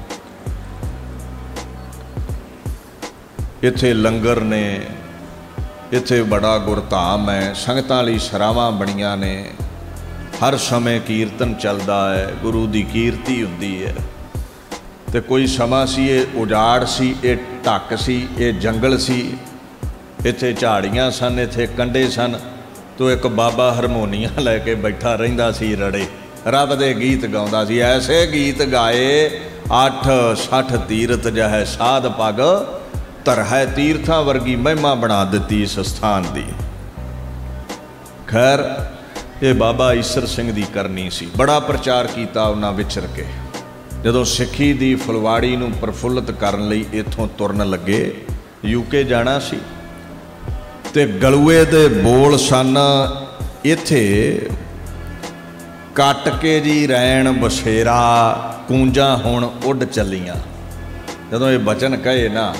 ਇੱਥੇ ਲੰਗਰ ਨੇ, ਇੱਥੇ ਬੜਾ ਗੁਰਧਾਮ ਹੈ, ਸੰਗਤਾਂ ਲਈ ਸਰਾਵਾਂ ਬਣੀਆਂ ਨੇ, ਹਰ ਸਮੇਂ ਕੀਰਤਨ ਚੱਲਦਾ ਹੈ, ਗੁਰੂ ਦੀ ਕੀਰਤੀ ਹੁੰਦੀ ਹੈ। ਤੇ ਕੋਈ ਸਮਾਂ ਸੀ ਇਹ ਉਜਾੜ ਸੀ, ਇਹ ਢੱਕ ਸੀ, ਇਹ ਜੰਗਲ ਸੀ, ਇੱਥੇ ਝਾੜੀਆਂ ਸਨ, ਇੱਥੇ ਕੰਢੇ ਸਨ। ਤੋ ਇੱਕ ਬਾਬਾ ਹਾਰਮੋਨੀਅਮ ਲੈ ਕੇ ਬੈਠਾ ਰਹਿੰਦਾ ਸੀ, ਰੜੇ ਰੱਬ ਦੇ ਗੀਤ ਗਾਉਂਦਾ ਸੀ। ਐਸੇ ਗੀਤ ਗਾਏ ਅੱਠ ਸੱਠ ਤੀਰਥ ਜਹੈ ਸਾਧ ਪਗ ਧਰਹਿ, ਤੀਰਥਾਂ ਵਰਗੀ ਮਹਿਮਾ ਬਣਾ ਦਿੱਤੀ ਇਸ ਸਥਾਨ ਦੀ। ਖੈਰ ਇਹ ਬਾਬਾ ਈਸਰ ਸਿੰਘ ਦੀ ਕਰਨੀ ਸੀ। ਬੜਾ ਪ੍ਰਚਾਰ ਕੀਤਾ ਉਹਨਾਂ ਵਿਚਰ ਕੇ। ਜਦੋਂ ਸਿੱਖੀ ਦੀ ਫੁਲਵਾੜੀ ਨੂੰ ਪ੍ਰਫੁੱਲਤ ਕਰਨ ਲਈ ਇੱਥੋਂ ਤੁਰਨ ਲੱਗੇ, ਯੂਕੇ ਜਾਣਾ ਸੀ, ਤੇ ਗਲੂਏ ਦੇ ਬੋਲ ਸਨ, ਇੱਥੇ ਕੱਟ ਕੇ ਜੀ ਰੈਣ ਬਸੇਰਾ ਕੂੰਜਾਂ ਹੁਣ ਉੱਡ ਚੱਲੀਆਂ। ਜਦੋਂ ਇਹ ਬਚਨ ਕਹੇ ਨਾ,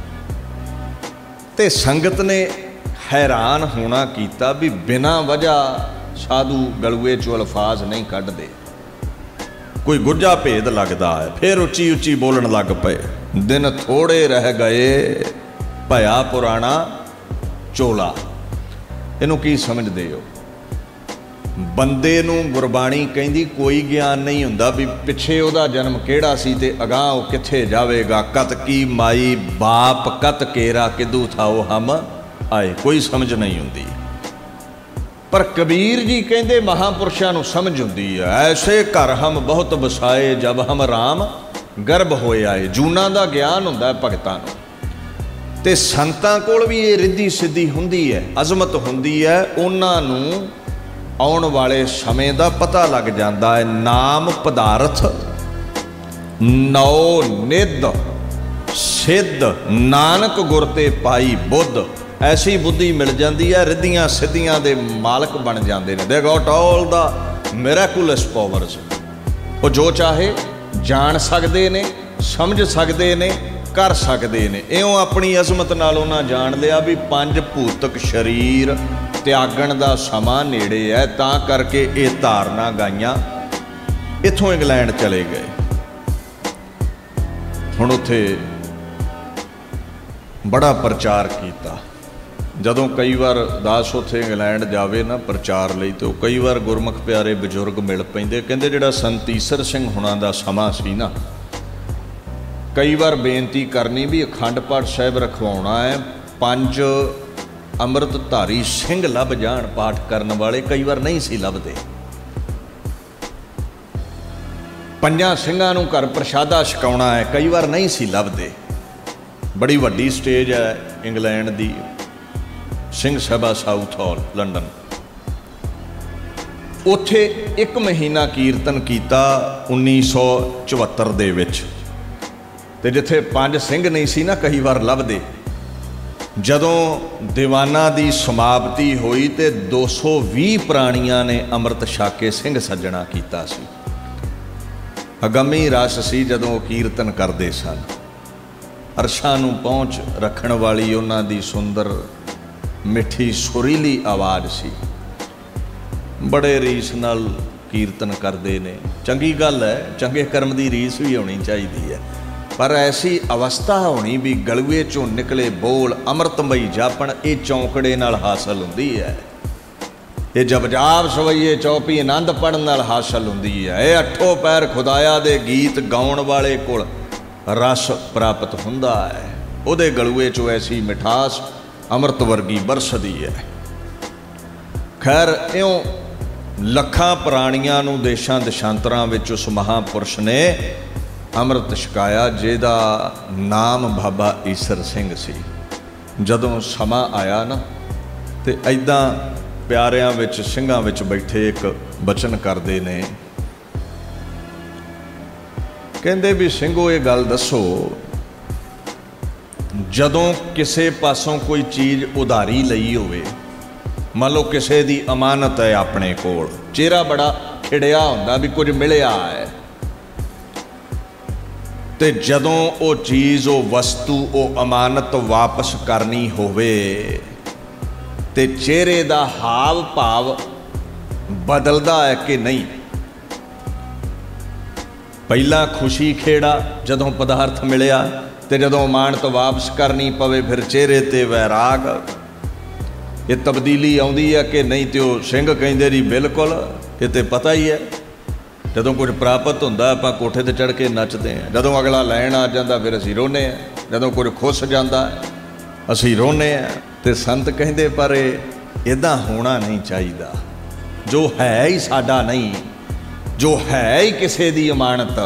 ਤੇ ਸੰਗਤ ਨੇ ਹੈਰਾਨ ਹੋਣਾ ਕੀਤਾ ਵੀ ਬਿਨਾਂ ਵਜ੍ਹਾ ਸਾਧੂ ਗਲੂਏ 'ਚੋਂ ਅਲਫਾਜ਼ ਨਹੀਂ ਕੱਢਦੇ, ਕੋਈ ਗੁੱਝਾ ਭੇਦ ਲੱਗਦਾ ਹੈ। ਫਿਰ ਉੱਚੀ ਉੱਚੀ ਬੋਲਣ ਲੱਗ ਪਏ। ਦਿਨ ਥੋੜ੍ਹੇ ਰਹਿ ਗਏ ਭਇਆ ਪੁਰਾਣਾ ਚੋਲਾ। ਇਹਨੂੰ ਕੀ ਸਮਝਦੇ ਹੋ? ਬੰਦੇ ਨੂੰ ਗੁਰਬਾਣੀ ਕਹਿੰਦੀ ਕੋਈ ਗਿਆਨ ਨਹੀਂ ਹੁੰਦਾ ਵੀ ਪਿੱਛੇ ਉਹਦਾ ਜਨਮ ਕਿਹੜਾ ਸੀ ਤੇ ਅਗਾਂਹ ਉਹ ਕਿੱਥੇ ਜਾਵੇਗਾ। ਕਤ ਕੀ ਮਾਈ ਬਾਪ ਕਤ ਕੇਰਾ ਕਿਦੂ ਥਾਓ ਹਮ ਆਏ, ਕੋਈ ਸਮਝ ਨਹੀਂ ਹੁੰਦੀ। ਪਰ ਕਬੀਰ ਜੀ ਕਹਿੰਦੇ ਮਹਾਂਪੁਰਸ਼ਾਂ ਨੂੰ ਸਮਝ ਹੁੰਦੀ ਹੈ। ਐਸੇ ਘਰ ਹਮ ਬਹੁਤ ਵਸਾਏ ਜਬ ਹਮ ਰਾਮ ਗਰਭ ਹੋਏ ਆਏ। ਜੂਨਾਂ ਦਾ ਗਿਆਨ ਹੁੰਦਾ ਭਗਤਾਂ ਨੂੰ, ਤੇ ਸੰਤਾਂ ਕੋਲ ਵੀ ਇਹ ਰਿੱਧੀ ਸਿੱਧੀ ਹੁੰਦੀ ਹੈ, ਅਜ਼ਮਤ ਹੁੰਦੀ ਹੈ। ਉਹਨਾਂ ਨੂੰ ਆਉਣ ਵਾਲੇ ਸਮੇਂ ਦਾ ਪਤਾ ਲੱਗ ਜਾਂਦਾ ਹੈ। ਨਾਮ ਪਦਾਰਥ ਨੌ ਨਿੱਧ ਸਿੱਧ ਨਾਨਕ ਗੁਰ ਤੇ ਪਾਈ ਬੁੱਧ। ਐਸੀ ਬੁੱਧੀ ਮਿਲ ਜਾਂਦੀ ਹੈ, ਰਿੱਧੀਆਂ ਸਿੱਧੀਆਂ ਦੇ ਮਾਲਕ ਬਣ ਜਾਂਦੇ ਨੇ। ਦੇ ਗੋਟ ਆਲ ਦਾ ਮਿਰਾਕੂਲਸ ਪਾਵਰਸ। ਉਹ ਜੋ ਚਾਹੇ ਜਾਣ ਸਕਦੇ ਨੇ, ਸਮਝ ਸਕਦੇ ਨੇ, ਕਰ ਸਕਦੇ ਨੇ। ਇਉਂ ਆਪਣੀ ਅਜ਼ਮਤ ਨਾਲ ਉਹਨਾਂ ਜਾਣ ਲਿਆ ਵੀ ਪੰਜ ਭੂਤਕ ਸਰੀਰ ਤਿਆਗਣ ਦਾ ਸਮਾਂ ਨੇੜੇ ਹੈ, ਤਾਂ ਕਰਕੇ ਇਹ ਧਾਰਨਾ ਗਾਈਆਂ। ਇੱਥੋਂ ਇੰਗਲੈਂਡ ਚਲੇ ਗਏ। ਹੁਣ ਉੱਥੇ ਬੜਾ ਪ੍ਰਚਾਰ ਕੀਤਾ। ਜਦੋਂ ਕਈ ਵਾਰ ਦਾਸ ਉੱਥੇ ਇੰਗਲੈਂਡ ਜਾਵੇ ਨਾ ਪ੍ਰਚਾਰ ਲਈ, ਤਾਂ ਉਹ ਕਈ ਵਾਰ ਗੁਰਮੁਖ ਪਿਆਰੇ ਬਜ਼ੁਰਗ ਮਿਲ ਪੈਂਦੇ। ਕਹਿੰਦੇ ਜਿਹੜਾ ਸੰਤ ਈਸਰ ਸਿੰਘ ਹੁਣਾਂ ਦਾ ਸਮਾਂ ਸੀ ਨਾ, ਕਈ ਵਾਰ ਬੇਨਤੀ ਕਰਨੀ ਵੀ ਅਖੰਡ ਪਾਠ ਸਾਹਿਬ ਰਖਵਾਉਣਾ ਹੈ, ਪੰਜ ਅੰਮ੍ਰਿਤਧਾਰੀ ਸਿੰਘ ਲੱਭ ਜਾਣ ਪਾਠ ਕਰਨ ਵਾਲੇ। ਕਈ ਵਾਰ ਨਹੀਂ ਸੀ ਲੱਭਦੇ। ਪੰਜਾਂ ਸਿੰਘਾਂ ਨੂੰ ਘਰ ਪ੍ਰਸ਼ਾਦਾ ਛਕਾਉਣਾ ਹੈ, ਕਈ ਵਾਰ ਨਹੀਂ ਸੀ ਲੱਭਦੇ। ਬੜੀ ਵੱਡੀ ਸਟੇਜ ਹੈ ਇੰਗਲੈਂਡ ਦੀ, Singh Sabha Southall London. ਉੱਥੇ ਇੱਕ ਮਹੀਨਾ ਕੀਰਤਨ ਕੀਤਾ ਉੱਨੀ ਸੌ ਚੁਹੱਤਰ ਦੇ ਵਿੱਚ। ਤੇ ਜਿੱਥੇ ਪੰਜ ਸਿੰਘ ਨਹੀਂ ਸੀ ਨਾ ਕਈ ਵਾਰ ਲੱਭਦੇ, ਜਦੋਂ ਦੀਵਾਨਾਂ ਦੀ ਸਮਾਪਤੀ ਹੋਈ ਤੇ ਦੋ ਸੌ ਵੀਹ ਪ੍ਰਾਣੀਆਂ ਨੇ ਅੰਮ੍ਰਿਤ ਛਕ ਕੇ ਸਿੰਘ ਸੱਜਣਾ ਕੀਤਾ ਸੀ। ਅਗੰਮੀ ਰਸ ਸੀ ਜਦੋਂ ਉਹ ਕੀਰਤਨ ਕਰਦੇ ਸਨ। ਅਰਸ਼ਾਂ ਨੂੰ ਪਹੁੰਚ ਰੱਖਣ ਵਾਲੀ ਉਹਨਾਂ ਦੀ ਸੁੰਦਰ ਮਿੱਠੀ ਸੁਰੀਲੀ ਆਵਾਜ਼ ਸੀ। ਬੜੇ ਰੀਸ ਨਾਲ ਕੀਰਤਨ ਕਰਦੇ ਨੇ। ਚੰਗੀ ਗੱਲ ਹੈ, ਚੰਗੇ ਕਰਮ ਦੀ ਰੀਸ ਵੀ ਹੋਣੀ ਚਾਹੀਦੀ ਹੈ, ਪਰ ਐਸੀ ਅਵਸਥਾ ਹੋਣੀ ਵੀ ਗਲੂਏ ਚੋਂ ਨਿਕਲੇ ਬੋਲ ਅੰਮ੍ਰਿਤਮਈ ਜਾਪਣ, ਇਹ ਚੌਂਕੜੇ ਨਾਲ ਹਾਸਲ ਹੁੰਦੀ ਹੈ। ਇਹ ਜਪਜਾਪ ਸਵਈਏ ਚੌਪੀ ਆਨੰਦ ਪੜ੍ਹਨ ਨਾਲ ਹਾਸਲ ਹੁੰਦੀ ਹੈ। ਇਹ ਅੱਠੋ ਪੈਰ ਖੁਦਾਇਆ ਦੇ ਗੀਤ ਗਾਉਣ ਵਾਲੇ ਕੋਲ ਰਸ ਪ੍ਰਾਪਤ ਹੁੰਦਾ ਹੈ। ਉਹਦੇ ਗਲੂਏ 'ਚੋਂ ਐਸੀ ਮਿਠਾਸ ਅੰਮ੍ਰਿਤ ਵਰਗੀ ਬਰਸਦੀ ਹੈ। ਖੈਰ, ਇਉਂ ਲੱਖਾਂ ਪ੍ਰਾਣੀਆਂ ਨੂੰ ਦੇਸ਼ਾਂ ਦੇਸ਼ਾਂਤਰਾਂ ਵਿੱਚ ਉਸ ਮਹਾਂਪੁਰਸ਼ ਨੇ ਅੰਮ੍ਰਿਤ ਛਕਾਇਆ, ਜਿਹਦਾ ਨਾਮ ਬਾਬਾ ਈਸਰ ਸਿੰਘ ਸੀ। ਜਦੋਂ ਸਮਾਂ ਆਇਆ ਨਾ, ਤੇ ਇੱਦਾਂ ਪਿਆਰਿਆਂ ਵਿੱਚ ਸਿੰਘਾਂ ਵਿੱਚ ਬੈਠੇ ਇੱਕ ਬਚਨ ਕਰਦੇ ਨੇ, ਕਹਿੰਦੇ ਵੀ ਸਿੰਘੋ ਇਹ ਗੱਲ ਦੱਸੋ, ਜਦੋਂ ਕਿਸੇ ਪਾਸੋਂ ਕੋਈ ਚੀਜ਼ ਉਧਾਰੀ ਲਈ ਹੋਵੇ, ਮੰਨ ਲਓ ਕਿਸੇ ਦੀ ਅਮਾਨਤ ਹੈ ਆਪਣੇ ਕੋਲ, ਚਿਹਰਾ ਬੜਾ ਖਿੜਿਆ ਹੁੰਦਾ ਵੀ ਕੁਝ ਮਿਲਿਆ ਹੈ, ਤੇ ਜਦੋਂ ਉਹ ਚੀਜ਼, ਉਹ ਵਸਤੂ, ਉਹ ਅਮਾਨਤ ਵਾਪਸ ਕਰਨੀ ਹੋਵੇ ਤੇ ਚਿਹਰੇ ਦਾ ਹਾਵ ਭਾਵ ਬਦਲਦਾ ਹੈ ਕਿ ਨਹੀਂ? ਪਹਿਲਾਂ ਖੁਸ਼ੀ ਖੇੜਾ ਜਦੋਂ ਪਦਾਰਥ ਮਿਲਿਆ, ਤੇ ਜਦੋਂ ਅਮਾਨਤ ਵਾਪਸ ਕਰਨੀ ਪਵੇ ਫਿਰ ਚਿਹਰੇ ਤੇ ਵੈਰਾਗ, ਇਹ ਤਬਦੀਲੀ ਆਉਂਦੀ ਹੈ ਕਿ ਨਹੀਂ? ਤੇ ਉਹ ਸਿੰਘ ਕਹਿੰਦੇ ਜੀ ਬਿਲਕੁਲ, ਇਹ ਤੇ ਪਤਾ ਹੀ ਹੈ। ਜਦੋਂ ਕੁਝ ਪ੍ਰਾਪਤ ਹੁੰਦਾ ਆਪਾਂ ਕੋਠੇ ਤੇ ਚੜ੍ਹ ਕੇ ਨੱਚਦੇ ਹਾਂ, ਜਦੋਂ ਅਗਲਾ ਲੈਣ ਆ ਜਾਂਦਾ ਫਿਰ ਅਸੀਂ ਰੋਂਦੇ ਹਾਂ, ਜਦੋਂ ਕੁਝ ਖੁੱਸ ਜਾਂਦਾ ਅਸੀਂ ਰੋਂਦੇ ਹਾਂ। ਤੇ ਸੰਤ ਕਹਿੰਦੇ ਪਰ ਇਹ ਇੱਦਾਂ ਹੋਣਾ ਨਹੀਂ ਚਾਹੀਦਾ। ਜੋ ਹੈ ਹੀ ਸਾਡਾ ਨਹੀਂ, ਜੋ ਹੈ ਹੀ ਕਿਸੇ ਦੀ ਅਮਾਨਤ,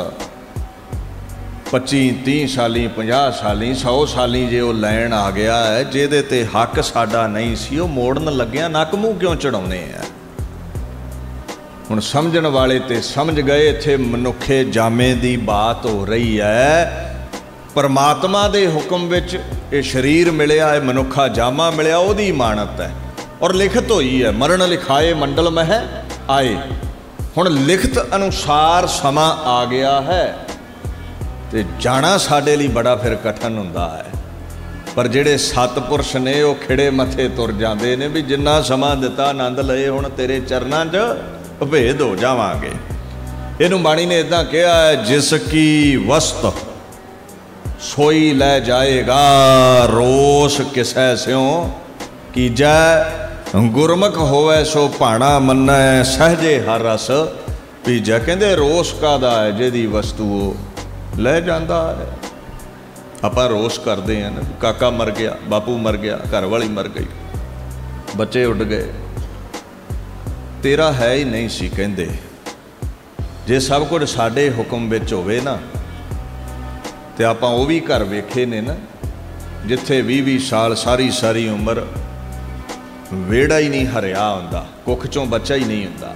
ਪੱਚੀ ਤੀਹ ਸਾਲੀ, ਪੰਜਾਹ ਸਾਲੀ, ਸੌ ਸਾਲੀ ਜੇ ਉਹ ਲੈਣ ਆ ਗਿਆ ਹੈ, ਜਿਹਦੇ ਤੇ ਹੱਕ ਸਾਡਾ ਨਹੀਂ ਸੀ, ਉਹ ਮੋੜਨ ਲੱਗਿਆ ਨੱਕ ਮੂੰਹ ਕਿਉਂ ਚੜਾਉਂਦੇ ਆ? ਹੁਣ ਸਮਝਣ ਵਾਲੇ ਤੇ ਸਮਝ ਗਏ। ਇੱਥੇ ਮਨੁੱਖੇ ਜਾਮੇ ਦੀ ਬਾਤ ਹੋ ਰਹੀ ਹੈ। ਪਰਮਾਤਮਾ ਦੇ ਹੁਕਮ ਵਿੱਚ ਇਹ ਸਰੀਰ ਮਿਲਿਆ, ਇਹ ਮਨੁੱਖਾ ਜਾਮਾ ਮਿਲਿਆ, ਉਹਦੀ ਇਮਾਨਤ ਹੈ ਔਰ ਲਿਖਤ ਹੋਈ ਹੈ, ਮਰਨ ਲਿਖਾਏ ਮੰਡਲ ਮਹਿ ਆਏ। ਹੁਣ ਲਿਖਤ ਅਨੁਸਾਰ ਸਮਾਂ ਆ ਗਿਆ ਹੈ ਤੇ ਜਾਣਾ ਸਾਡੇ ਲਈ ਬੜਾ ਫਿਰ ਕਠਿਨ ਹੁੰਦਾ ਹੈ। ਪਰ ਜਿਹੜੇ ਸਤਿਪੁਰਸ਼ ਨੇ ਉਹ ਖਿੜੇ ਮੱਥੇ ਤੁਰ ਜਾਂਦੇ ਨੇ ਵੀ ਜਿੰਨਾ ਸਮਾਂ ਦਿੱਤਾ ਆਨੰਦ ਲਏ, ਹੁਣ ਤੇਰੇ ਚਰਨਾਂ 'ਚ ਭੇਦ ਹੋ ਜਾਵਾਂਗੇ। ਇਹਨੂੰ ਬਾਣੀ ਨੇ ਇੱਦਾਂ ਕਿਹਾ ਹੈ, ਜਿਸ ਕੀ ਵਸਤ ਸੋਈ ਲੈ ਜਾਏਗਾ, ਰੋਸ ਕਿਸੈ ਸਿਉ ਕੀਜੈ, ਗੁਰਮੁਖ ਹੋਵੇ ਸੋ ਭਾਣਾ ਮੰਨੈ, ਸਹਜੇ ਹਰ ਰਸ ਪੀਜੈ। ਕਹਿੰਦੇ ਰੋਸ ਕਾਹਦਾ ਹੈ? ਜਿਹਦੀ ਵਸਤੂ ਉਹ ਲੈ ਜਾਂਦਾ ਹੈ। ਆਪਾਂ ਰੋਸ ਕਰਦੇ ਹਾਂ ਨਾ, ਕਾਕਾ ਮਰ ਗਿਆ, ਬਾਪੂ ਮਰ ਗਿਆ, ਘਰ ਵਾਲੀ ਮਰ ਗਈ, ਬੱਚੇ ਉੱਡ ਗਏ, ਤੇਰਾ ਹੈ ਹੀ ਨਹੀਂ ਸੀ। ਕਹਿੰਦੇ ਜੇ ਸਭ ਕੁਝ ਸਾਡੇ ਹੁਕਮ ਵਿੱਚ ਹੋਵੇ ਨਾ, ਤੇ ਆਪਾਂ ਉਹ ਵੀ ਘਰ ਵੇਖੇ ਨੇ ਨਾ, ਜਿੱਥੇ ਵੀਹ ਵੀਹ ਸਾਲ ਸਾਰੀ ਸਾਰੀ ਉਮਰ ਵਿਹੜਾ ਹੀ ਨਹੀਂ ਹਰਿਆ ਹੁੰਦਾ, ਕੁੱਖ ਚੋਂ ਬੱਚਾ ਹੀ ਨਹੀਂ ਹੁੰਦਾ।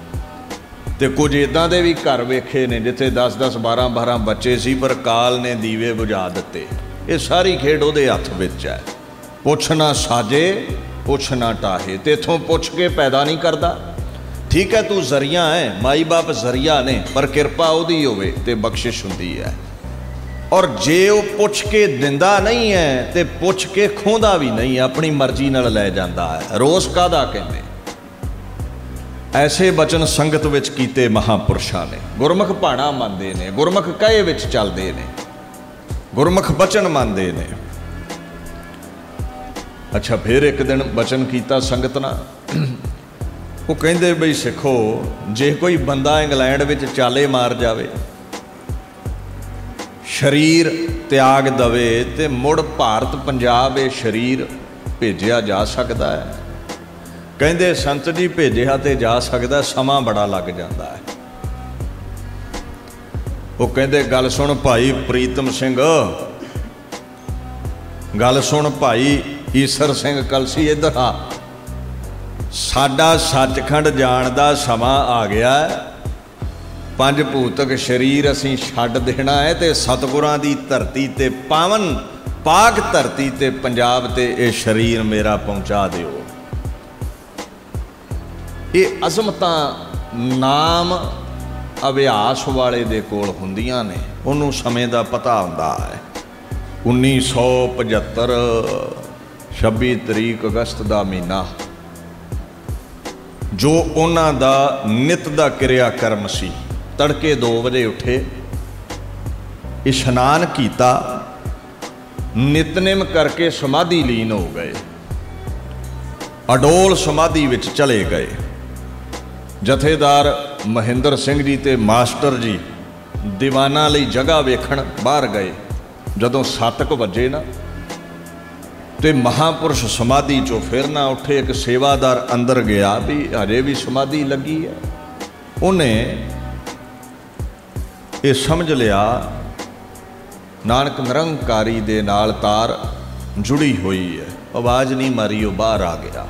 ਤੇ ਕੁਝ ਇੱਦਾਂ ਦੇ ਵੀ ਘਰ ਵੇਖੇ ਨੇ ਜਿੱਥੇ ਦਸ ਦਸ ਬਾਰਾਂ ਬਾਰਾਂ ਬੱਚੇ ਸੀ, ਪਰ ਕਾਲ ਨੇ ਦੀਵੇ ਬੁਝਾ ਦਿੱਤੇ। ਇਹ ਸਾਰੀ ਖੇਡ ਉਹਦੇ ਹੱਥ ਵਿੱਚ ਹੈ। ਪੁੱਛ ਨਾ ਸਾਜੇ, ਪੁੱਛ ਨਾ ਟਾਹੇ, ਤੇ ਇੱਥੋਂ ਪੁੱਛ ਕੇ ਪੈਦਾ ਨਹੀਂ ਕਰਦਾ। ਠੀਕ ਹੈ, ਤੂੰ ਜ਼ਰੀਆ ਹੈ, ਮਾਈ ਬਾਪ ਜ਼ਰੀਆ ਨੇ, ਪਰ ਕਿਰਪਾ ਉਹਦੀ ਹੋਵੇ ਤੇ ਬਖਸ਼ਿਸ਼ ਹੁੰਦੀ ਹੈ। ਔਰ ਜੇ ਉਹ ਪੁੱਛ ਕੇ ਦਿੰਦਾ ਨਹੀਂ ਹੈ ਤੇ ਪੁੱਛ ਕੇ ਖੋਹਦਾ ਵੀ ਨਹੀਂ, ਆਪਣੀ ਮਰਜ਼ੀ ਨਾਲ ਲੈ ਜਾਂਦਾ ਹੈ। ਰੋਸ ਕਾਹਦਾ ਕਹਿੰਦੇ? ਐਸੇ ਬਚਨ ਸੰਗਤ ਵਿੱਚ ਕੀਤੇ ਮਹਾਂਪੁਰਸ਼ਾਂ ਨੇ। ਗੁਰਮੁਖ ਭਾਣਾ ਮੰਨਦੇ ਨੇ, ਗੁਰਮੁਖ ਕਹੇ ਵਿੱਚ ਚੱਲਦੇ ਨੇ, ਗੁਰਮੁਖ ਬਚਨ ਮੰਨਦੇ ਨੇ। ਅੱਛਾ, ਫਿਰ ਇੱਕ ਦਿਨ ਬਚਨ ਕੀਤਾ ਸੰਗਤ ਨਾਲ। ਉਹ ਕਹਿੰਦੇ ਬਈ ਸਿੱਖੋ, ਜੇ ਕੋਈ ਬੰਦਾ ਇੰਗਲੈਂਡ ਵਿੱਚ ਚਾਲੇ ਮਾਰ ਜਾਵੇ, ਸਰੀਰ ਤਿਆਗ ਦਵੇ, ਤੇ ਮੁੜ ਭਾਰਤ ਪੰਜਾਬ ਇਹ ਸਰੀਰ ਭੇਜਿਆ ਜਾ ਸਕਦਾ ਹੈ? ਕਹਿੰਦੇ ਸੰਤ ਜੀ ਭੇਜਿਆ ਤੇ ਜਾ ਸਕਦਾ, ਸਮਾਂ ਬੜਾ ਲੱਗ ਜਾਂਦਾ ਹੈ। ਉਹ ਕਹਿੰਦੇ ਗੱਲ ਸੁਣ ਭਾਈ ਪ੍ਰੀਤਮ ਸਿੰਘ, ਗੱਲ ਸੁਣ ਭਾਈ ਈਸਰ ਸਿੰਘ ਕਲਸੀ, ਇੱਧਰ ਆ। ਸਾਡਾ ਸੱਚਖੰਡ ਜਾਣ ਦਾ ਸਮਾਂ ਆ ਗਿਆ। ਪੰਜ ਭੂਤਕ ਸਰੀਰ ਅਸੀਂ ਛੱਡ ਦੇਣਾ ਹੈ ਤੇ ਸਤਿਗੁਰਾਂ ਦੀ ਧਰਤੀ ਤੇ, ਪਾਵਨ ਪਾਕ ਧਰਤੀ ਤੇ, ਪੰਜਾਬ ਤੇ ਇਹ ਸਰੀਰ ਮੇਰਾ ਪਹੁੰਚਾ ਦਿਓ। ਇਹ ਅਜ਼ਮਤਾਂ ਨਾਮ ਅਭਿਆਸ ਵਾਲੇ ਦੇ ਕੋਲ ਹੁੰਦੀਆਂ ਨੇ, ਉਹਨੂੰ ਸਮੇਂ ਦਾ ਪਤਾ ਹੁੰਦਾ ਹੈ। ਉੱਨੀ ਸੌ ਪਝੱਤਰ ਛੱਬੀ ਤਰੀਕ ਅਗਸਤ ਦਾ ਮਹੀਨਾ, ਜੋ ਉਹਨਾਂ ਦਾ ਨਿਤ ਦਾ ਕਿਰਿਆ ਕਰਮ ਸੀ। ਤੜਕੇ ਦੋ ਵਜੇ ਉੱਠੇ, ਇਸ਼ਨਾਨ ਕੀਤਾ, ਨਿਤਨੇਮ ਕਰਕੇ ਸਮਾਧੀ ਲੀਨ ਹੋ ਗਏ, ਅਡੋਲ ਸਮਾਧੀ ਵਿੱਚ ਚਲੇ ਗਏ। ਜਥੇਦਾਰ ਮਹਿੰਦਰ ਸਿੰਘ ਜੀ ਤੇ ਮਾਸਟਰ ਜੀ ਦੀਵਾਨਾਂ ਲਈ ਜਗ੍ਹਾ ਵੇਖਣ ਬਾਹਰ ਗਏ। ਜਦੋਂ ਸੱਤ ਕੁ ਵਜੇ ਨਾ ਤੇ ਮਹਾਂਪੁਰਸ਼ ਸਮਾਧੀ ਚੋਂ ਫਿਰ ਨਾ ਉੱਠੇ। ਇੱਕ ਸੇਵਾਦਾਰ ਅੰਦਰ ਗਿਆ ਵੀ ਹਜੇ ਵੀ ਸਮਾਧੀ ਲੱਗੀ ਹੈ। ਉਹਨੇ ਇਹ ਸਮਝ ਲਿਆ ਨਾਨਕ ਨਿਰੰਕਾਰੀ ਦੇ ਨਾਲ ਤਾਰ ਜੁੜੀ ਹੋਈ ਹੈ। ਆਵਾਜ਼ ਨਹੀਂ ਮਾਰੀ, ਉਹ ਬਾਹਰ ਆ ਗਿਆ।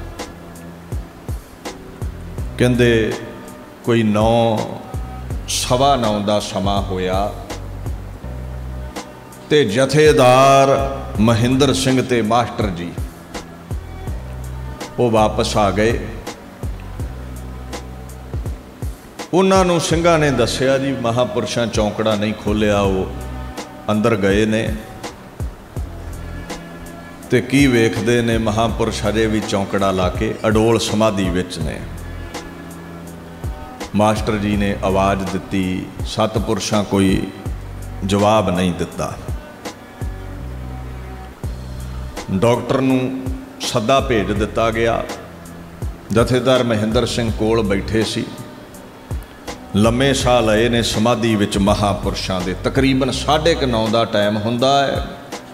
ਕਹਿੰਦੇ ਕੋਈ ਨੌ ਸਵਾ ਨੌ ਦਾ ਸਮਾਂ ਹੋਇਆ ਤੇ ਜਥੇਦਾਰ ਮਹਿੰਦਰ ਸਿੰਘ ਤੇ ਮਾਸਟਰ ਜੀ ਉਹ ਵਾਪਸ ਆ ਗਏ। ਉਹਨਾਂ ਨੂੰ ਸਿੰਘਾਂ ਨੇ ਦੱਸਿਆ ਜੀ ਮਹਾਂਪੁਰਸ਼ਾਂ ਚੌਂਕੜਾ ਨਹੀਂ ਖੋਲ੍ਹਿਆ, ਉਹ ਅੰਦਰ ਗਏ ਨੇ। ਤੇ ਕੀ ਵੇਖਦੇ ਨੇ, ਮਹਾਂਪੁਰਸ਼ ਹਜੇ ਵੀ ਚੌਂਕੜਾ ਲਾ ਕੇ ਅਡੋਲ ਸਮਾਧੀ ਵਿੱਚ ਨੇ। ਮਾਸਟਰ ਜੀ ਨੇ ਆਵਾਜ਼ ਦਿੱਤੀ, ਸਤਿਪੁਰਸ਼ਾਂ ਕੋਈ ਜਵਾਬ ਨਹੀਂ ਦਿੱਤਾ। ਡਾਕਟਰ ਨੂੰ ਸੱਦਾ ਭੇਜ ਦਿੱਤਾ ਗਿਆ। ਜਥੇਦਾਰ ਮਹਿੰਦਰ ਸਿੰਘ ਕੋਲ ਬੈਠੇ ਸੀ, ਲੰਮੇ ਸਾਹ ਲਏ ਨੇ ਸਮਾਧੀ ਵਿੱਚ ਮਹਾਂਪੁਰਸ਼ਾਂ ਦੇ। ਤਕਰੀਬਨ ਸਾਢੇ ਕੁ ਨੌ ਦਾ ਟਾਈਮ ਹੁੰਦਾ ਹੈ।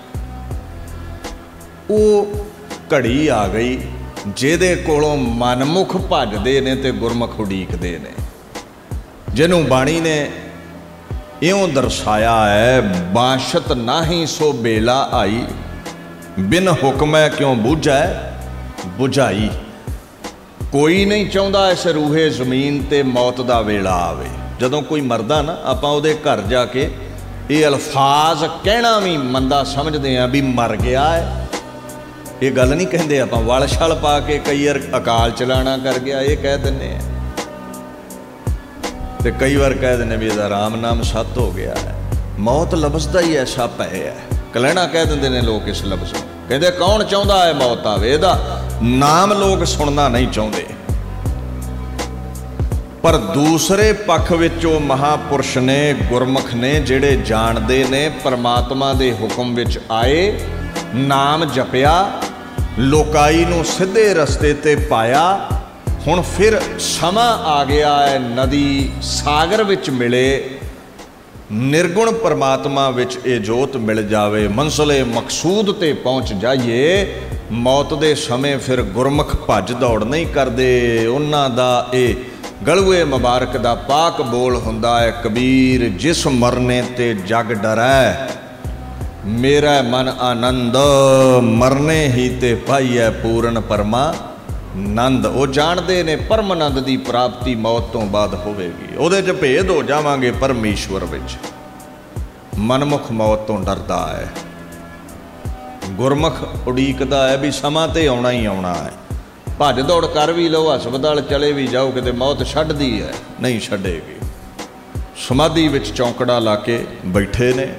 ਉਹ ਘੜੀ ਆ ਗਈ ਜਿਹਦੇ ਕੋਲੋਂ ਮਨਮੁਖ ਭੱਜਦੇ ਨੇ ਤੇ ਗੁਰਮੁਖ ਉਡੀਕਦੇ ਨੇ, ਜਿਹਨੂੰ ਬਾਣੀ ਨੇ ਇਉਂ ਦਰਸਾਇਆ ਹੈ, ਬਾਸ਼ਤ ਨਾਹੀ ਸੋ ਬੇਲਾ ਆਈ, ਬਿਨ ਹੁਕਮੈ ਕਿਉਂ ਬੁਝੈ ਬੁਝਾਈ। ਕੋਈ ਨਹੀਂ ਚਾਹੁੰਦਾ ਇਸ ਰੂਹੇ ਜ਼ਮੀਨ ਤੇ ਮੌਤ ਦਾ ਵੇਲਾ ਆਵੇ। ਜਦੋਂ ਕੋਈ ਮਰਦਾ ਨਾ, ਆਪਾਂ ਉਹਦੇ ਘਰ ਜਾ ਕੇ ਇਹ ਅਲਫਾਜ਼ ਕਹਿਣਾ ਵੀ ਮੰਦਾ ਸਮਝਦੇ ਹਾਂ ਵੀ ਮਰ ਗਿਆ ਹੈ। ਇਹ ਗੱਲ ਨਹੀਂ ਕਹਿੰਦੇ ਆਪਾਂ, ਵਲ ਛਲ ਪਾ ਕੇ ਕਈ ਵਾਰ ਅਕਾਲ ਚਲਾਣਾ ਕਰ ਗਿਆ ਇਹ ਕਹਿ ਦਿੰਦੇ ਆ, ਤੇ ਕਈ ਵਾਰ ਕਹਿ ਦਿੰਦੇ ਵੀ ਇਹਦਾ ਰਾਮ ਨਾਮ ਸੱਤ ਹੋ ਗਿਆ ਹੈ। ਮੌਤ ਲਫ਼ਜ਼ ਦਾ ਹੀ ਐਸਾ ਭੈ ਹੈ। ਕਲਹਿਣਾ ਕਹਿ ਦਿੰਦੇ ਨੇ ਲੋਕ ਇਸ ਲਫ਼ਜ਼ ਨੂੰ, ਕਹਿੰਦੇ ਕੌਣ ਚਾਹੁੰਦਾ ਹੈ ਮੌਤ ਆਵੇ। ਇਹਦਾ ਨਾਮ ਲੋਕ ਸੁਣਨਾ ਨਹੀਂ ਚਾਹੁੰਦੇ। ਪਰ ਦੂਸਰੇ ਪੱਖ ਵਿੱਚ ਉਹ ਮਹਾਂਪੁਰਸ਼ ਨੇ, ਗੁਰਮੁਖ ਨੇ, ਜਿਹੜੇ ਜਾਣਦੇ ਨੇ, ਪਰਮਾਤਮਾ ਦੇ ਹੁਕਮ ਵਿੱਚ ਆਏ, ਨਾਮ ਜਪਿਆ, ਲੋਕਾਈ ਨੂੰ ਸਿੱਧੇ ਰਸਤੇ ਤੇ ਪਾਇਆ। ਹੁਣ ਫਿਰ ਸਮਾਂ ਆ ਗਿਆ ਹੈ ਨਦੀ ਸਾਗਰ ਵਿੱਚ ਮਿਲੇ, ਨਿਰਗੁਣ ਪਰਮਾਤਮਾ ਵਿੱਚ ਇਹ ਜੋਤ ਮਿਲ ਜਾਵੇ, ਮੰਜ਼ਿਲੇ ਮਕਸੂਦ ਤੇ ਪਹੁੰਚ ਜਾਈਏ। ਮੌਤ ਦੇ ਸਮੇਂ ਫਿਰ ਗੁਰਮੁਖ ਭੱਜ ਦੌੜ ਨਹੀਂ ਕਰਦੇ। ਉਹਨਾਂ ਦਾ ਇਹ ਗਲੂਏ ਮੁਬਾਰਕ ਦਾ ਪਾਕ ਬੋਲ ਹੁੰਦਾ ਹੈ, ਕਬੀਰ ਜਿਸ ਮਰਨੇ ਤੇ ਜਗ ਡਰੈ, ਮੇਰਾ ਮਨ ਆਨੰਦ, ਮਰਨੇ ਹੀ ਤੇ ਪਾਈਐ ਪੂਰਨ ਪਰਮਾ ਨੰਦ। ਉਹ ਜਾਣਦੇ ਨੇ ਪਰਮਾਨੰਦ ਦੀ ਪ੍ਰਾਪਤੀ ਮੌਤ ਤੋਂ ਬਾਅਦ ਹੋਵੇਗੀ। ਉਹਦੇ 'ਚ ਭੇਦ ਹੋ ਜਾਵਾਂਗੇ ਪਰਮੇਸ਼ਵਰ ਵਿੱਚ। ਮਨਮੁਖ ਮੌਤ ਤੋਂ ਡਰਦਾ ਹੈ, ਗੁਰਮੁਖ ਉਡੀਕਦਾ ਹੈ ਵੀ ਸਮਾਂ ਤੇ ਆਉਣਾ ਹੀ ਆਉਣਾ ਹੈ। ਭੱਜ ਦੌੜ ਕਰ ਵੀ ਲਓ, ਹਸਪਤਾਲ ਚਲੇ ਵੀ ਜਾਓ, ਕਿਤੇ ਮੌਤ ਛੱਡਦੀ ਹੈ ਨਹੀਂ ਛੱਡੇਗੀ। ਸਮਾਧੀ ਵਿੱਚ ਚੌਂਕੜਾ ਲਾ ਕੇ ਬੈਠੇ ਨੇ।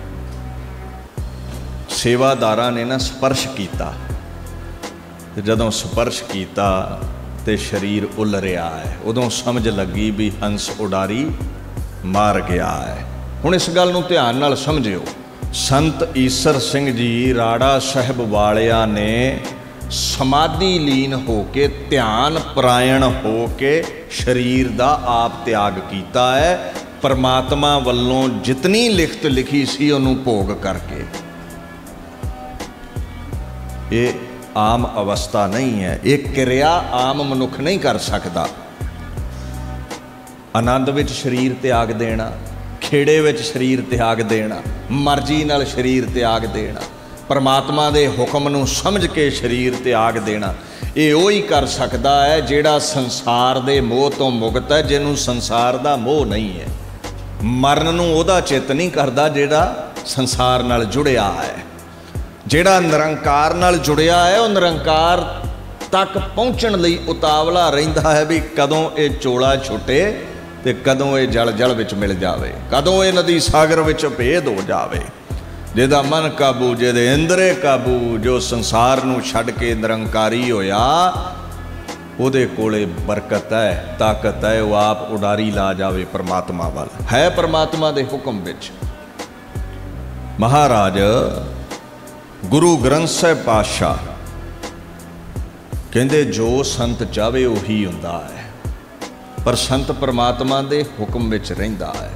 ਸੇਵਾਦਾਰਾਂ ਨੇ ਨਾ ਸਪਰਸ਼ ਕੀਤਾ, ਤੇ ਜਦੋਂ ਸਪਰਸ਼ ਕੀਤਾ ਤੇ ਸਰੀਰ ਉੱਲ ਰਿਹਾ ਹੈ। ਉਦੋਂ ਸਮਝ ਲੱਗੀ ਵੀ ਹੰਸ ਉਡਾਰੀ ਮਾਰ ਗਿਆ ਹੈ। ਹੁਣ ਇਸ ਗੱਲ ਨੂੰ ਧਿਆਨ ਨਾਲ ਸਮਝਿਓ। ਸੰਤ ਈਸਰ ਸਿੰਘ ਜੀ ਰਾੜਾ ਸਾਹਿਬ ਵਾਲਿਆਂ ਨੇ ਸਮਾਧੀ ਲੀਨ ਹੋ ਕੇ, ਧਿਆਨ ਪਰਾਇਣ ਹੋ ਕੇ ਸਰੀਰ ਦਾ ਆਪ ਤਿਆਗ ਕੀਤਾ ਹੈ। ਪਰਮਾਤਮਾ ਵੱਲੋਂ ਜਿਤਨੀ ਲਿਖਤ ਲਿਖੀ ਸੀ ਉਹਨੂੰ ਭੋਗ ਕਰਕੇ। ਇਹ ਆਮ ਅਵਸਥਾ ਨਹੀਂ ਹੈ, ਇਹ ਕਿਰਿਆ ਆਮ ਮਨੁੱਖ ਨਹੀਂ ਕਰ ਸਕਦਾ। ਆਨੰਦ ਵਿੱਚ ਸਰੀਰ ਤਿਆਗ ਦੇਣਾ, ਖੇੜੇ ਵਿੱਚ ਸਰੀਰ ਤਿਆਗ ਦੇਣਾ, ਮਰਜ਼ੀ ਨਾਲ ਸਰੀਰ ਤਿਆਗ ਦੇਣਾ, ਪਰਮਾਤਮਾ ਦੇ ਹੁਕਮ ਨੂੰ ਸਮਝ ਕੇ ਸਰੀਰ ਤਿਆਗ ਦੇਣਾ, ਇਹ ਉਹ ਹੀ ਕਰ ਸਕਦਾ ਹੈ ਜਿਹੜਾ ਸੰਸਾਰ ਦੇ ਮੋਹ ਤੋਂ ਮੁਕਤ ਹੈ, ਜਿਹਨੂੰ ਸੰਸਾਰ ਦਾ ਮੋਹ ਨਹੀਂ ਹੈ। ਮਰਨ ਨੂੰ ਉਹਦਾ ਚਿੱਤ ਨਹੀਂ ਕਰਦਾ ਜਿਹੜਾ ਸੰਸਾਰ ਨਾਲ ਜੁੜਿਆ ਹੈ। ਜਿਹੜਾ ਨਿਰੰਕਾਰ ਨਾਲ ਜੁੜਿਆ ਹੈ ਉਹ ਨਿਰੰਕਾਰ ਤੱਕ ਪਹੁੰਚਣ ਲਈ ਉਤਾਵਲਾ ਰਹਿੰਦਾ ਹੈ ਵੀ ਕਦੋਂ ਇਹ ਚੋਲਾ ਛੁੱਟੇ ਤੇ ਕਦੋਂ ਇਹ ਜਲ ਜਲ ਵਿੱਚ ਮਿਲ ਜਾਵੇ, ਕਦੋਂ ਇਹ ਨਦੀ ਸਾਗਰ ਵਿੱਚ ਭੇਦ ਹੋ ਜਾਵੇ। ਜਿਹਦਾ ਮਨ ਕਾਬੂ, ਜਿਹਦੇ ਇੰਦਰੇ ਕਾਬੂ, ਜੋ ਸੰਸਾਰ ਨੂੰ ਛੱਡ ਕੇ ਨਿਰੰਕਾਰੀ ਹੋਇਆ, ਉਹਦੇ ਕੋਲੇ ਬਰਕਤ ਹੈ, ਤਾਕਤ ਹੈ, ਉਹ ਆਪ ਉਡਾਰੀ ਲਾ ਜਾਵੇ ਪਰਮਾਤਮਾ ਵੱਲ। ਹੈ ਪਰਮਾਤਮਾ ਦੇ ਹੁਕਮ ਵਿੱਚ। ਮਹਾਰਾਜ ਗੁਰੂ ਗ੍ਰੰਥ ਸਾਹਿਬ ਪਾਤਸ਼ਾਹ ਕਹਿੰਦੇ ਜੋ ਸੰਤ ਚਾਹਵੇ ਉਹੀ ਹੁੰਦਾ ਹੈ, ਪਰ ਸੰਤ ਪਰਮਾਤਮਾ ਦੇ ਹੁਕਮ ਵਿੱਚ ਰਹਿੰਦਾ ਹੈ।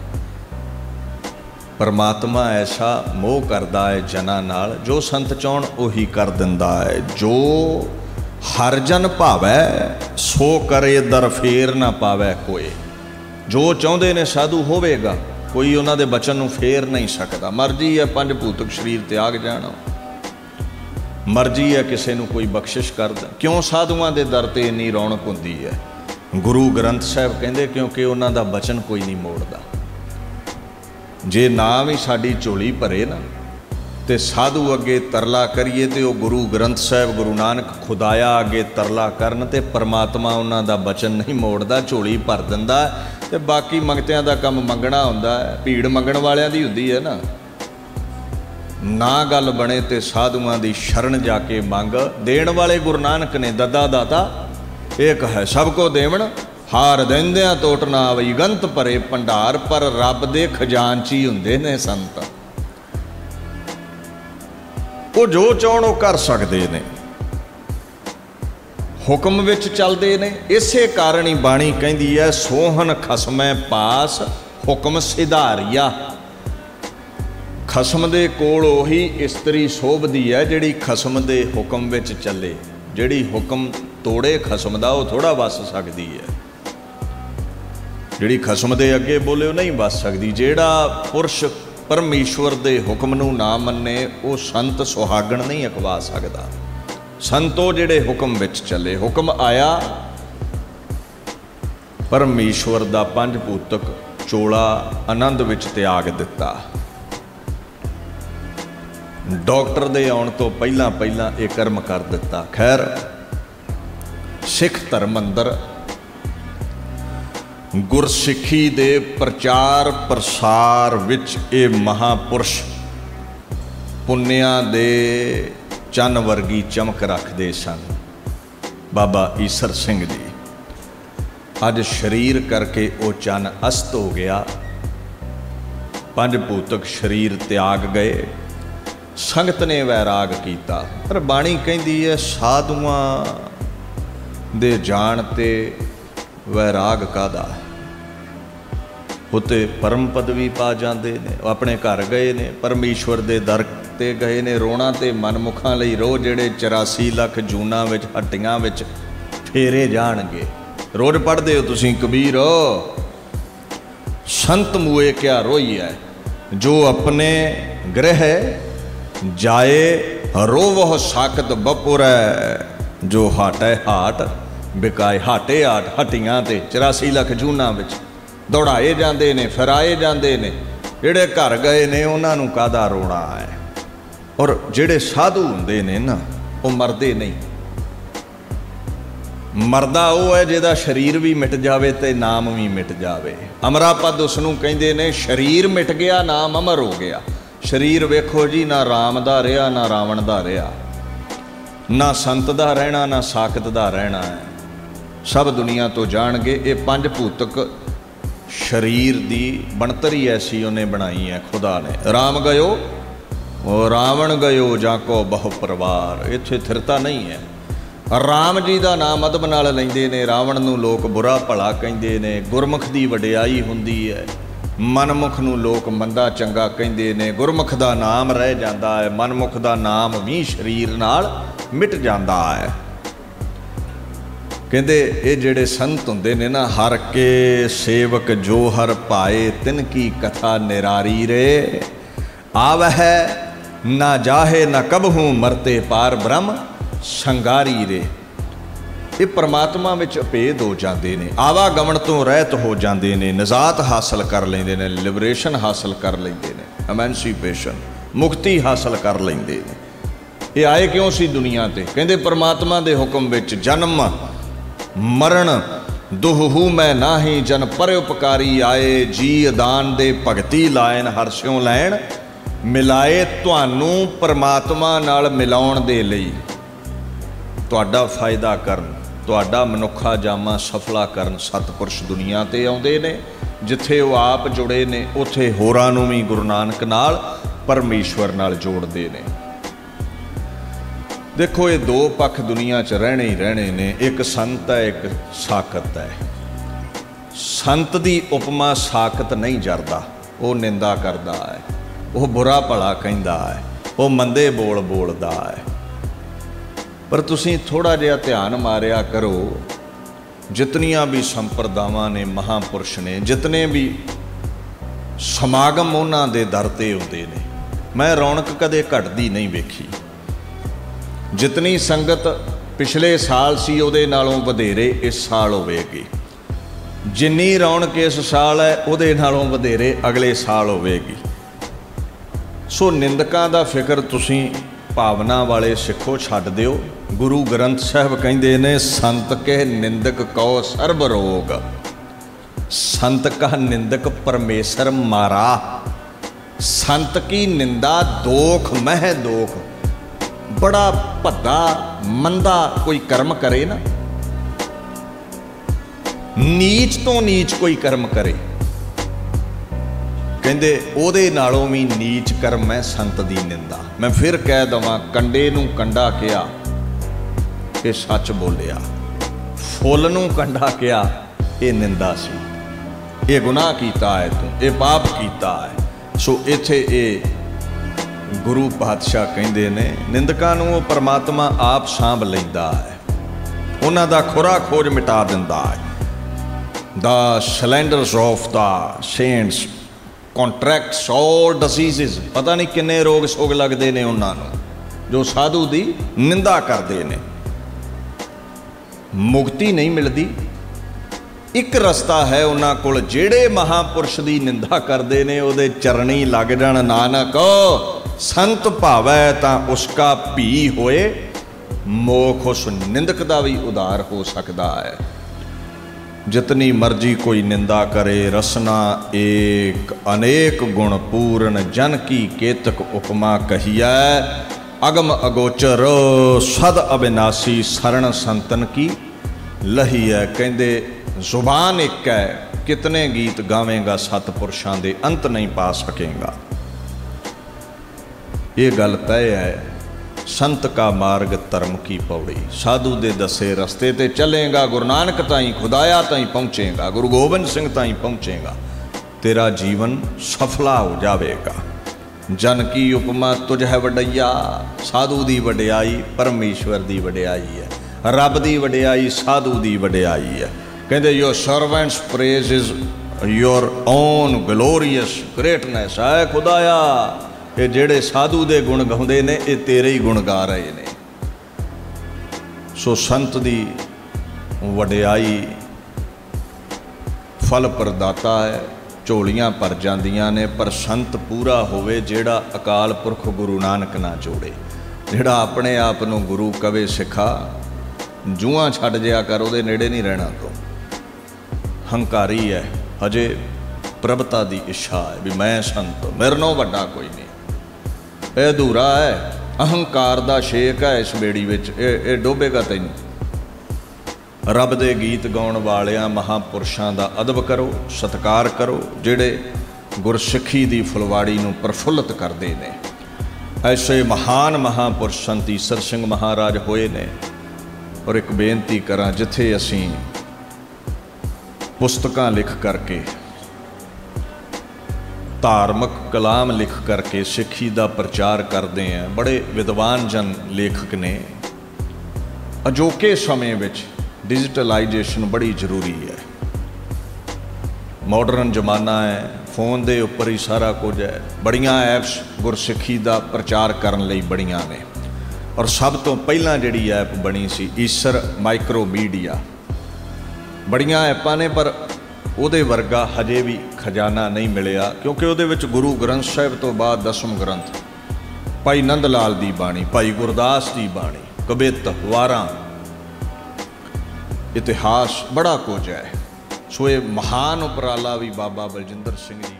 ਪਰਮਾਤਮਾ ਐਸਾ ਮੋਹ ਕਰਦਾ ਹੈ ਜਨਾਂ ਨਾਲ, ਜੋ ਸੰਤ ਚਾਹੁਣ ਉਹੀ ਕਰ ਦਿੰਦਾ ਹੈ। ਜੋ ਹਰ ਜਨ ਭਾਵੈ ਸੋ ਕਰੇ, ਦਰ ਫੇਰ ਨਾ ਪਾਵੈ ਕੋਏ। ਜੋ ਚਾਹੁੰਦੇ ਨੇ ਸਾਧੂ ਹੋਵੇਗਾ, ਕੋਈ ਉਹਨਾਂ ਦੇ ਬਚਨ ਨੂੰ ਫੇਰ ਨਹੀਂ ਸਕਦਾ। ਮਰਜ਼ੀ ਹੈ ਪੰਜ ਭੂਤਕ ਸਰੀਰ ਤਿਆਗ ਜਾਣਾ, ਮਰਜ਼ੀ ਹੈ ਕਿਸੇ ਨੂੰ ਕੋਈ ਬਖਸ਼ਿਸ਼ ਕਰਦਾ। ਕਿਉਂ ਸਾਧੂਆਂ ਦੇ ਦਰ ਤੇ ਇੰਨੀ ਰੌਣਕ ਹੁੰਦੀ ਹੈ? ਗੁਰੂ ਗ੍ਰੰਥ ਸਾਹਿਬ ਕਹਿੰਦੇ ਕਿਉਂਕਿ ਉਹਨਾਂ ਦਾ ਬਚਨ ਕੋਈ ਨਹੀਂ ਮੋੜਦਾ। ਜੇ ਨਾਮ ਹੀ ਸਾਡੀ ਝੋਲੀ ਭਰੇ ਨਾ, ਤੇ ਸਾਧੂ ਅੱਗੇ ਤਰਲਾ ਕਰੀਏ ਤੇ ਉਹ ਗੁਰੂ ਗ੍ਰੰਥ ਸਾਹਿਬ, ਗੁਰੂ ਨਾਨਕ ਖੁਦਾਇਆ ਅੱਗੇ ਤਰਲਾ ਕਰਨ, ਤੇ ਪਰਮਾਤਮਾ ਉਹਨਾਂ ਦਾ ਬਚਨ ਨਹੀਂ ਮੋੜਦਾ, ਝੋਲੀ ਭਰ ਦਿੰਦਾ। ਤੇ ਬਾਕੀ ਮੰਗਤਿਆਂ ਦਾ ਕੰਮ ਮੰਗਣਾ ਹੁੰਦਾ ਹੈ, ਭੀੜ ਮੰਗਣ ਵਾਲਿਆਂ ਦੀ ਹੁੰਦੀ ਹੈ ਨਾ। ਨਾ ਗੱਲ ਬਣੇ ਤੇ ਸਾਧੂਆਂ ਦੀ ਸ਼ਰਨ ਜਾ ਕੇ ਮੰਗ। ਦੇਣ ਵਾਲੇ ਗੁਰੂ ਨਾਨਕ ਨੇ, ਦੱਦਾ ਦਾਤਾ ਏਕ ਹੈ ਸਭ ਕੋ ਦੇਵਣ, ਹਾਰ ਦਿੰਦਿਆਂ ਟੋਟ ਨਾ ਆਵਈ, ਗੰਤ ਭਰੇ ਭੰਡਾਰ। ਪਰ ਰੱਬ ਦੇ ਖਜ਼ਾਨਚੀ ਹੁੰਦੇ ਨੇ ਸੰਤ, ਉਹ ਜੋ ਚਾਹੁਣ ਉਹ ਕਰ ਸਕਦੇ ਨੇ, ਹੁਕਮ ਵਿੱਚ ਚੱਲਦੇ ਨੇ। ਇਸੇ ਕਾਰਨ ਹੀ ਬਾਣੀ ਕਹਿੰਦੀ ਹੈ, ਸੋਹਣ ਖਸਮੈ ਪਾਸ ਹੁਕਮ ਸਿਧਾਰੀਆ। ਖਸਮ ਦੇ ਕੋਲ ਉਹੀ ਇਸਤਰੀ ਸੋਭਦੀ ਹੈ ਜਿਹੜੀ ਖਸਮ ਦੇ ਹੁਕਮ ਵਿੱਚ ਚੱਲੇ। ਜਿਹੜੀ ਹੁਕਮ ਤੋੜੇ ਖਸਮ ਦਾ, ਉਹ ਥੋੜਾ ਵੱਸ ਸਕਦੀ ਹੈ। ਜਿਹੜੀ ਖਸਮ ਦੇ ਅੱਗੇ ਬੋਲੇ ਉਹ ਨਹੀਂ ਵੱਸ ਸਕਦੀ। ਜਿਹੜਾ ਪੁਰਸ਼ ਪਰਮੇਸ਼ਵਰ ਦੇ ਹੁਕਮ ਨੂੰ ਨਾ ਮੰਨੇ, ਉਹ ਸੰਤ ਸੁਹਾਗਣ ਨਹੀਂ ਅਖਵਾ ਸਕਦਾ। ਸੰਤੋ ਜਿਹੜੇ ਹੁਕਮ ਵਿੱਚ ਚੱਲੇ। ਹੁਕਮ ਆਇਆ ਪਰਮੇਸ਼ਵਰ ਦਾ, ਪੰਜ ਭੂਤਕ ਚੋਲਾ ਆਨੰਦ ਵਿੱਚ ਤਿਆਗ ਦਿੱਤਾ। ਡਾਕਟਰ ਦੇ ਆਉਣ ਤੋਂ ਪਹਿਲਾਂ ਪਹਿਲਾਂ ਇਹ ਕਰਮ ਕਰ ਦਿੱਤਾ। ਖੈਰ, ਸਿੱਖ ਧਰਮ ਅੰਦਰ ਗੁਰਸਿੱਖੀ ਦੇ ਪ੍ਰਚਾਰ ਪ੍ਰਸਾਰ ਵਿੱਚ ਇਹ ਮਹਾਂਪੁਰਸ਼ ਪੁੰਨਿਆਂ ਦੇ ਚੰਨ ਵਰਗੀ ਚਮਕ ਰੱਖਦੇ ਸਨ। ਬਾਬਾ ਈਸਰ ਸਿੰਘ ਜੀ, ਅੱਜ ਸਰੀਰ ਕਰਕੇ ਉਹ ਚੰਨ ਅਸਤ ਹੋ ਗਿਆ। ਪੰਜ ਭੂਤਕ ਸਰੀਰ ਤਿਆਗ ਗਏ, ਸੰਗਤ ਨੇ ਵੈਰਾਗ ਕੀਤਾ। ਪਰ ਬਾਣੀ ਕਹਿੰਦੀ ਹੈ ਸਾਧੂਆਂ ਦੇ ਜਾਣ ਤੇ ਵੈਰਾਗ ਕਾਹਦਾ? ਉਤੇ ਪਰਮ ਪਦਵੀ ਪਾ ਜਾਂਦੇ ਨੇ। ਉਹ ਆਪਣੇ ਘਰ ਗਏ ਨੇ, ਪਰਮੇਸ਼ਵਰ ਦੇ ਦਰ ਤੇ ਗਏ ਨੇ। ਰੋਣਾ ਤੇ ਮਨਮੁਖਾਂ ਲਈ ਰੋਜ਼ ਜਿਹੜੇ ਚੁਰਾਸੀ ਲੱਖ ਜੂਨਾਂ ਵਿੱਚ ਹੱਟੀਆਂ ਵਿੱਚ ਫੇਰੇ ਜਾਣਗੇ। ਰੋਜ਼ ਪੜ੍ਹਦੇ ਹੋ ਤੁਸੀਂ ਕਬੀਰ, ਸੰਤ ਮੂਏ ਕਿਆ ਰੋਈਐ, ਜੋ ਆਪਣੇ ਗ੍ਰਹਿ ਜਾਏ ਰੋਵਹੁ ਸਾਕਤ ਬਪੁਰੈ, ਜੋ ਹਾਟੈ ਹਾਟ ਬਿਕਾਏ। ਹਾਟੇ ਹਾਟ, ਹੱਟੀਆਂ ਤੇ ਚੁਰਾਸੀ ਲੱਖ ਜੂਨਾਂ ਵਿੱਚ ਦੌੜਾਏ ਜਾਂਦੇ ਨੇ, ਫਿਰਾਏ ਜਾਂਦੇ ਨੇ। ਜਿਹੜੇ ਘਰ ਗਏ ਨੇ ਉਹਨਾਂ ਨੂੰ ਕਾਹਦਾ ਰੋਣਾ ਹੈ? ਔਰ ਜਿਹੜੇ ਸਾਧੂ ਹੁੰਦੇ ਨੇ ਨਾ, ਉਹ ਮਰਦੇ ਨਹੀਂ। ਮਰਦਾ ਉਹ ਹੈ ਜਿਹਦਾ ਸਰੀਰ ਵੀ ਮਿਟ ਜਾਵੇ ਤੇ ਨਾਮ ਵੀ ਮਿਟ ਜਾਵੇ। ਅਮਰਾਪਦ ਉਸ ਨੂੰ ਕਹਿੰਦੇ ਨੇ, ਸਰੀਰ ਮਿਟ ਗਿਆ ਨਾਮ ਅਮਰ ਹੋ ਗਿਆ। ਸਰੀਰ ਵੇਖੋ ਜੀ, ਨਾ ਰਾਮ ਦਾ ਰਿਹਾ, ਨਾ ਰਾਵਣ ਦਾ ਰਿਹਾ, ਨਾ ਸੰਤ ਦਾ ਰਹਿਣਾ, ਨਾ ਸਾਕਤ ਦਾ ਰਹਿਣਾ ਹੈ। ਸਭ ਦੁਨੀਆ ਤੋਂ ਜਾਣਗੇ। ਇਹ ਪੰਜ ਭੂਤਕ ਸਰੀਰ ਦੀ ਬਣਤਰ ਹੀ ਐਸੀ ਉਹਨੇ ਬਣਾਈ ਹੈ ਖੁਦਾ ਨੇ। ਰਾਮ ਗਇਓ ਉਹ ਰਾਵਣ ਗਇਓ, ਜਾਂ ਕੋ ਬਹੁ ਪਰਿਵਾਰ। ਇੱਥੇ ਥਿਰਤਾ ਨਹੀਂ ਹੈ। ਰਾਮ ਜੀ ਦਾ ਨਾਮ ਅਦਬ ਨਾਲ ਲੈਂਦੇ ਨੇ, ਰਾਵਣ ਨੂੰ ਲੋਕ ਬੁਰਾ ਭਲਾ ਕਹਿੰਦੇ ਨੇ। ਗੁਰਮੁਖ ਦੀ ਵਡਿਆਈ ਹੁੰਦੀ ਹੈ, ਮਨਮੁਖ ਨੂੰ ਲੋਕ ਮੰਦਾ ਚੰਗਾ ਕਹਿੰਦੇ ਨੇ। ਗੁਰਮੁਖ ਦਾ ਨਾਮ ਰਹਿ ਜਾਂਦਾ ਹੈ, ਮਨਮੁਖ ਦਾ ਨਾਮ ਵੀ ਸਰੀਰ ਨਾਲ ਮਿਟ ਜਾਂਦਾ ਹੈ। ਕਹਿੰਦੇ ਇਹ ਜਿਹੜੇ ਸੰਤ ਹੁੰਦੇ ਨੇ ਨਾ, ਹਰ ਕੇ ਸੇਵਕ ਜੋ ਹਰ ਪਾਏ, ਤਿਨ ਕੀ ਕਥਾ ਨਿਰਾਰੀ ਰੇ। ਆਵਹਿ ਨਾ ਜਾਹੇ ਨਾ ਕਬਹੂ, ਮਰਤੇ ਪਾਰ ਬ੍ਰਹਮ ਸੰਗਾਰੀ ਰੇ। ਇਹ ਪਰਮਾਤਮਾ ਵਿੱਚ ਅਭੇਦ ਹੋ ਜਾਂਦੇ ਨੇ, ਆਵਾਗਮਨ ਤੋਂ ਰਹਿਤ ਹੋ ਜਾਂਦੇ ਨੇ, ਨਿਜਾਤ ਹਾਸਲ ਕਰ ਲੈਂਦੇ ਨੇ, ਲਿਬਰੇਸ਼ਨ ਹਾਸਲ ਕਰ ਲੈਂਦੇ ਨੇ, ਐਮੈਂਸੀਪੇਸ਼ਨ, ਮੁਕਤੀ ਹਾਸਲ ਕਰ ਲੈਂਦੇ ਨੇ। ਇਹ ਆਏ ਕਿਉਂ ਸੀ ਦੁਨੀਆ ਤੇ? ਕਹਿੰਦੇ ਪਰਮਾਤਮਾ ਦੇ ਹੁਕਮ ਵਿੱਚ। ਜਨਮ ਮਰਨ ਦੁਹੂ ਮੈਂ ਨਾਹੀ, ਜਨ ਪਰਉਪਕਾਰੀ ਆਏ। ਜੀ ਅਦਾਨ ਦੇ ਭਗਤੀ ਲਾਇਨ ਹਰਸਿਉ ਲੈਣ, ਮਿਲਾਏ ਤੁਹਾਨੂੰ ਪਰਮਾਤਮਾ ਨਾਲ ਮਿਲਾਉਣ ਦੇ ਲਈ, ਤੁਹਾਡਾ ਫਾਇਦਾ ਕਰਨ, ਤੁਹਾਡਾ ਮਨੁੱਖਾ ਜਾਮਾ ਸਫਲਾ ਕਰਨ ਸਤਿਪੁਰਸ਼ ਦੁਨੀਆ ਤੇ ਆਉਂਦੇ ਨੇ। ਜਿੱਥੇ ਉਹ ਆਪ ਜੁੜੇ ਨੇ ਉੱਥੇ ਹੋਰਾਂ ਨੂੰ ਵੀ ਗੁਰੂ ਨਾਨਕ ਨਾਲ, ਪਰਮੇਸ਼ਵਰ ਨਾਲ ਜੋੜਦੇ ਨੇ। ਦੇਖੋ, ਇਹ ਦੋ ਪੱਖ ਦੁਨੀਆ 'ਚ ਰਹਿਣੇ ਹੀ ਰਹਿਣੇ ਨੇ। ਇੱਕ ਸੰਤ ਹੈ, ਇੱਕ ਸਾਕਤ ਹੈ। ਸੰਤ ਦੀ ਉਪਮਾ ਸਾਕਤ ਨਹੀਂ ਜਰਦਾ, ਉਹ ਨਿੰਦਾ ਕਰਦਾ ਹੈ, ਉਹ ਬੁਰਾ ਭਲਾ ਕਹਿੰਦਾ ਹੈ, ਉਹ ਮੰਦੇ ਬੋਲ ਬੋਲਦਾ ਹੈ। ਪਰ ਤੁਸੀਂ ਥੋੜ੍ਹਾ ਜਿਹਾ ਧਿਆਨ ਮਾਰਿਆ ਕਰੋ, ਜਿਤਨੀਆਂ ਵੀ ਸੰਪਰਦਾਵਾਂ ਨੇ, ਮਹਾਂਪੁਰਸ਼ ਨੇ, ਜਿਤਨੇ ਵੀ ਸਮਾਗਮ ਉਹਨਾਂ ਦੇ ਦਰ 'ਤੇ ਹੁੰਦੇ ਨੇ, ਮੈਂ ਰੌਣਕ ਕਦੇ ਘਟਦੀ ਨਹੀਂ ਵੇਖੀ। ਜਿਤਨੀ ਸੰਗਤ ਪਿਛਲੇ ਸਾਲ ਸੀ ਉਹਦੇ ਨਾਲੋਂ ਵਧੇਰੇ ਇਸ ਸਾਲ ਹੋਵੇਗੀ। ਜਿੰਨੀ ਰੌਣਕ ਇਸ ਸਾਲ ਹੈ ਉਹਦੇ ਨਾਲੋਂ ਵਧੇਰੇ ਅਗਲੇ ਸਾਲ ਹੋਵੇਗੀ। ਸੋ ਨਿੰਦਕਾਂ ਦਾ ਫਿਕਰ ਤੁਸੀਂ ਭਾਵਨਾ ਵਾਲੇ ਸਿੱਖੋ ਛੱਡ ਦਿਓ। ਗੁਰੂ ਗ੍ਰੰਥ ਸਾਹਿਬ ਕਹਿੰਦੇ ਨੇ, ਸੰਤ ਕੇ ਨਿੰਦਕ ਕਉ ਸਰਬ ਰੋਗ, ਸੰਤ ਕਾ ਨਿੰਦਕ ਪਰਮੇਸ਼ਰ ਮਾਰਾ। ਸੰਤ ਕੀ ਨਿੰਦਾ ਦੋਖ ਮਹਿ ਦੋਖ। ਬੜਾ ਭੱਦਾ ਮੰਦਾ ਕੋਈ ਕਰਮ ਕਰੇ ਨਾ, ਨੀਚ ਤੋਂ ਨੀਚ ਕੋਈ ਕਰਮ ਕਰੇ, ਕਹਿੰਦੇ ਉਹਦੇ ਨਾਲੋਂ ਵੀ ਨੀਚ ਕਰਮ ਹੈ ਸੰਤ ਦੀ ਨਿੰਦਾ। ਮੈਂ ਫਿਰ ਕਹਿ ਦਵਾਂ, ਕੰਡੇ ਨੂੰ ਕੰਡਾ ਕਿਹਾ ਇਹ ਸੱਚ ਬੋਲਿਆ, ਫੁੱਲ ਨੂੰ ਕੰਡਾ ਕਿਹਾ ਇਹ ਨਿੰਦਾ ਸੀ, ਇਹ ਗੁਨਾਹ ਕੀਤਾ ਹੈ ਤੂੰ, ਇਹ ਪਾਪ ਕੀਤਾ ਹੈ। ਸੋ ਇੱਥੇ ਇਹ ਗੁਰੂ ਪਾਤਸ਼ਾਹ ਕਹਿੰਦੇ ਨੇ, ਨਿੰਦਕਾਂ ਨੂੰ ਉਹ ਪਰਮਾਤਮਾ ਆਪ ਸਾਂਭ ਲੈਂਦਾ ਹੈ, ਉਹਨਾਂ ਦਾ ਖੁਰਾ ਖੋਜ ਮਿਟਾ ਦਿੰਦਾ ਹੈ। The slanders of the saints contracts all diseases। ਪਤਾ ਨਹੀਂ ਕਿੰਨੇ ਰੋਗ ਸੋਗ ਲੱਗਦੇ ਨੇ ਉਹਨਾਂ ਨੂੰ ਜੋ ਸਾਧੂ ਦੀ ਨਿੰਦਾ ਕਰਦੇ ਨੇ। ਮੁਕਤੀ ਨਹੀਂ ਮਿਲਦੀ। ਇੱਕ ਰਸਤਾ ਹੈ ਉਹਨਾਂ ਕੋਲ, ਜਿਹੜੇ ਮਹਾਂਪੁਰਸ਼ ਦੀ ਨਿੰਦਾ ਕਰਦੇ ਨੇ ਉਹਦੇ ਚਰਣੀ ਲੱਗ ਜਾਣ। ਨਾਨਕ ਸੰਤ ਭਾਵੈ ਤਾਂ ਉਸਕਾ ਭੀ ਹੋਏ ਮੋਖ। ਉਸ ਨਿੰਦਕ ਦਾ ਵੀ ਉਧਾਰ ਹੋ ਸਕਦਾ ਹੈ। ਜਿਤਨੀ ਮਰਜੀ ਕੋਈ ਨਿੰਦਾ ਕਰੇ, ਰਸਨਾ ਏਕ ਅਨੇਕ ਗੁਣ ਪੂਰਨ, ਜਨ ਕੀ ਕੇਤਕ ਉਪਮਾ ਕਹੀਐ, ਅਗਮ ਅਗੋਚਰ ਸਦ ਅਬਿਨਾਸੀ, ਸਰਣ ਸੰਤਨ ਕੀ ਲਹੀ ਹੈ। ਕਹਿੰਦੇ ਜ਼ੁਬਾਨ ਇੱਕ ਹੈ, ਕਿਤਨੇ ਗੀਤ ਗਾਵੇਂਗਾ ਸਤਿਪੁਰਸ਼ਾਂ ਦੇ, ਅੰਤ ਨਹੀਂ ਪਾ ਸਕੇਗਾ। ਇਹ ਗੱਲ ਤੈਅ ਹੈ। ਸੰਤ ਕਾ ਮਾਰਗ ਧਰਮ ਕੀ ਪੌੜੀ, ਸਾਧੂ ਦੇ ਦੱਸੇ ਰਸਤੇ ਤੇ ਚੱਲੇਗਾ, ਗੁਰੂ ਨਾਨਕ ਤਾਈਂ, ਖੁਦਾਇਆ ਤਾਈਂ ਪਹੁੰਚੇਗਾ, ਗੁਰੂ ਗੋਬਿੰਦ ਸਿੰਘ ਤਾਈਂ ਪਹੁੰਚੇਗਾ, ਤੇਰਾ ਜੀਵਨ ਸਫਲਾ ਹੋ ਜਾਵੇਗਾ। ਜਨ ਕੀ ਉਪਮਾ ਤੁਝ ਹੈ ਵਡਈਆ। ਸਾਧੂ ਦੀ ਵਡਿਆਈ ਪਰਮੇਸ਼ਵਰ ਦੀ ਵਡਿਆਈ ਹੈ, ਰੱਬ ਦੀ ਵਡਿਆਈ ਸਾਧੂ ਦੀ ਵਡਿਆਈ ਹੈ। ਕਹਿੰਦੇ your servants praise is your own glorious greatness. ਹੈ ਖੁਦਾਇਆ, ਇਹ ਜਿਹੜੇ ਸਾਧੂ ਦੇ ਗੁਣ ਗਾਉਂਦੇ ਨੇ ਇਹ ਤੇਰੇ ਹੀ ਗੁਣ ਗਾ ਰਹੇ ਨੇ। ਸੋ ਸੰਤ ਦੀ ਵਡਿਆਈ ਫਲ ਪ੍ਰਦਾਤਾ ਹੈ, ਝੋਲੀਆਂ ਭਰ ਜਾਂਦੀਆਂ ਨੇ। ਪਰ ਸੰਤ ਪੂਰਾ ਹੋਵੇ ਜਿਹੜਾ ਅਕਾਲ ਪੁਰਖ ਗੁਰੂ ਨਾਨਕ ਨਾਲ ਜੋੜੇ, ਜਿਹੜਾ ਆਪਣੇ ਆਪ ਨੂੰ ਗੁਰੂ ਕਵੇ, ਸਿੱਖਾ ਜੂਆਂ ਛੱਡ ਜਿਆ ਕਰ, ਉਹਦੇ ਨੇੜੇ ਨਹੀਂ ਰਹਿਣਾ ਤੂੰ। ਹੰਕਾਰੀ ਹੈ, ਹਜੇ ਪ੍ਰਭਤਾ ਦੀ ਇੱਛਾ ਹੈ ਵੀ ਮੈਂ ਸੰਤ, ਮੇਰੇ ਨਾਲੋਂ ਵੱਡਾ ਕੋਈ ਨਹੀਂ। ਇਹ ਅਧੂਰਾ ਹੈ, ਅਹੰਕਾਰ ਦਾ ਛੇਕ ਹੈ ਇਸ ਬੇੜੀ ਵਿੱਚ, ਇਹ ਇਹ ਡੋਬੇਗਾ ਤੈਨੂੰ। ਰੱਬ ਦੇ ਗੀਤ ਗਾਉਣ ਵਾਲਿਆਂ ਮਹਾਂਪੁਰਸ਼ਾਂ ਦਾ ਅਦਬ ਕਰੋ, ਸਤਿਕਾਰ ਕਰੋ, ਜਿਹੜੇ ਗੁਰਸਿੱਖੀ ਦੀ ਫੁਲਵਾੜੀ ਨੂੰ ਪ੍ਰਫੁੱਲਤ ਕਰਦੇ ਨੇ। ਐਸੇ ਮਹਾਨ ਮਹਾਂਪੁਰਸ਼ ਸੰਤ ਈਸਰ ਸਿੰਘ ਮਹਾਰਾਜ ਹੋਏ ਨੇ। ਔਰ ਇੱਕ ਬੇਨਤੀ ਕਰਾਂ, ਜਿੱਥੇ ਅਸੀਂ ਪੁਸਤਕਾਂ ਲਿਖ ਕਰਕੇ, ਧਾਰਮਿਕ ਕਲਾਮ ਲਿਖ ਕਰਕੇ ਸਿੱਖੀ ਦਾ ਪ੍ਰਚਾਰ ਕਰਦੇ ਹਾਂ, ਬੜੇ ਵਿਦਵਾਨ ਜਨ ਲੇਖਕ ਨੇ। ਅਜੋਕੇ ਸਮੇਂ ਵਿੱਚ ਡਿਜੀਟਲਾਈਜੇਸ਼ਨ ਬੜੀ ਜ਼ਰੂਰੀ ਹੈ। ਮਾਡਰਨ ਜ਼ਮਾਨਾ ਹੈ, ਫੋਨ ਦੇ ਉੱਪਰ ਹੀ ਸਾਰਾ ਕੁਝ ਹੈ। ਬੜੀਆਂ ਐਪਸ ਗੁਰਸਿੱਖੀ ਦਾ ਪ੍ਰਚਾਰ ਕਰਨ ਲਈ ਬੜੀਆਂ ਨੇ। ਔਰ ਸਭ ਤੋਂ ਪਹਿਲਾਂ ਜਿਹੜੀ ਐਪ ਬਣੀ ਸੀ ਈਸਰ ਮਾਈਕਰੋ ਮੀਡੀਆ। ਬੜੀਆਂ ਐਪਾਂ ਨੇ ਪਰ ਉਹਦੇ ਵਰਗਾ ਹਜੇ ਵੀ ਖਜ਼ਾਨਾ ਨਹੀਂ ਮਿਲਿਆ, ਕਿਉਂਕਿ ਉਹਦੇ ਵਿੱਚ ਗੁਰੂ ਗ੍ਰੰਥ ਸਾਹਿਬ ਤੋਂ ਬਾਅਦ ਦਸਮ ਗ੍ਰੰਥ, ਭਾਈ ਨੰਦ ਲਾਲ ਦੀ ਬਾਣੀ, ਭਾਈ ਗੁਰਦਾਸ ਦੀ ਬਾਣੀ, ਕਵਿਤ, ਵਾਰਾਂ, ਇਤਿਹਾਸ, ਬੜਾ ਕੁਝ ਹੈ। ਸੋ ਇਹ ਮਹਾਨ ਉਪਰਾਲਾ ਵੀ ਬਾਬਾ ਬਲਜਿੰਦਰ ਸਿੰਘ ਜੀ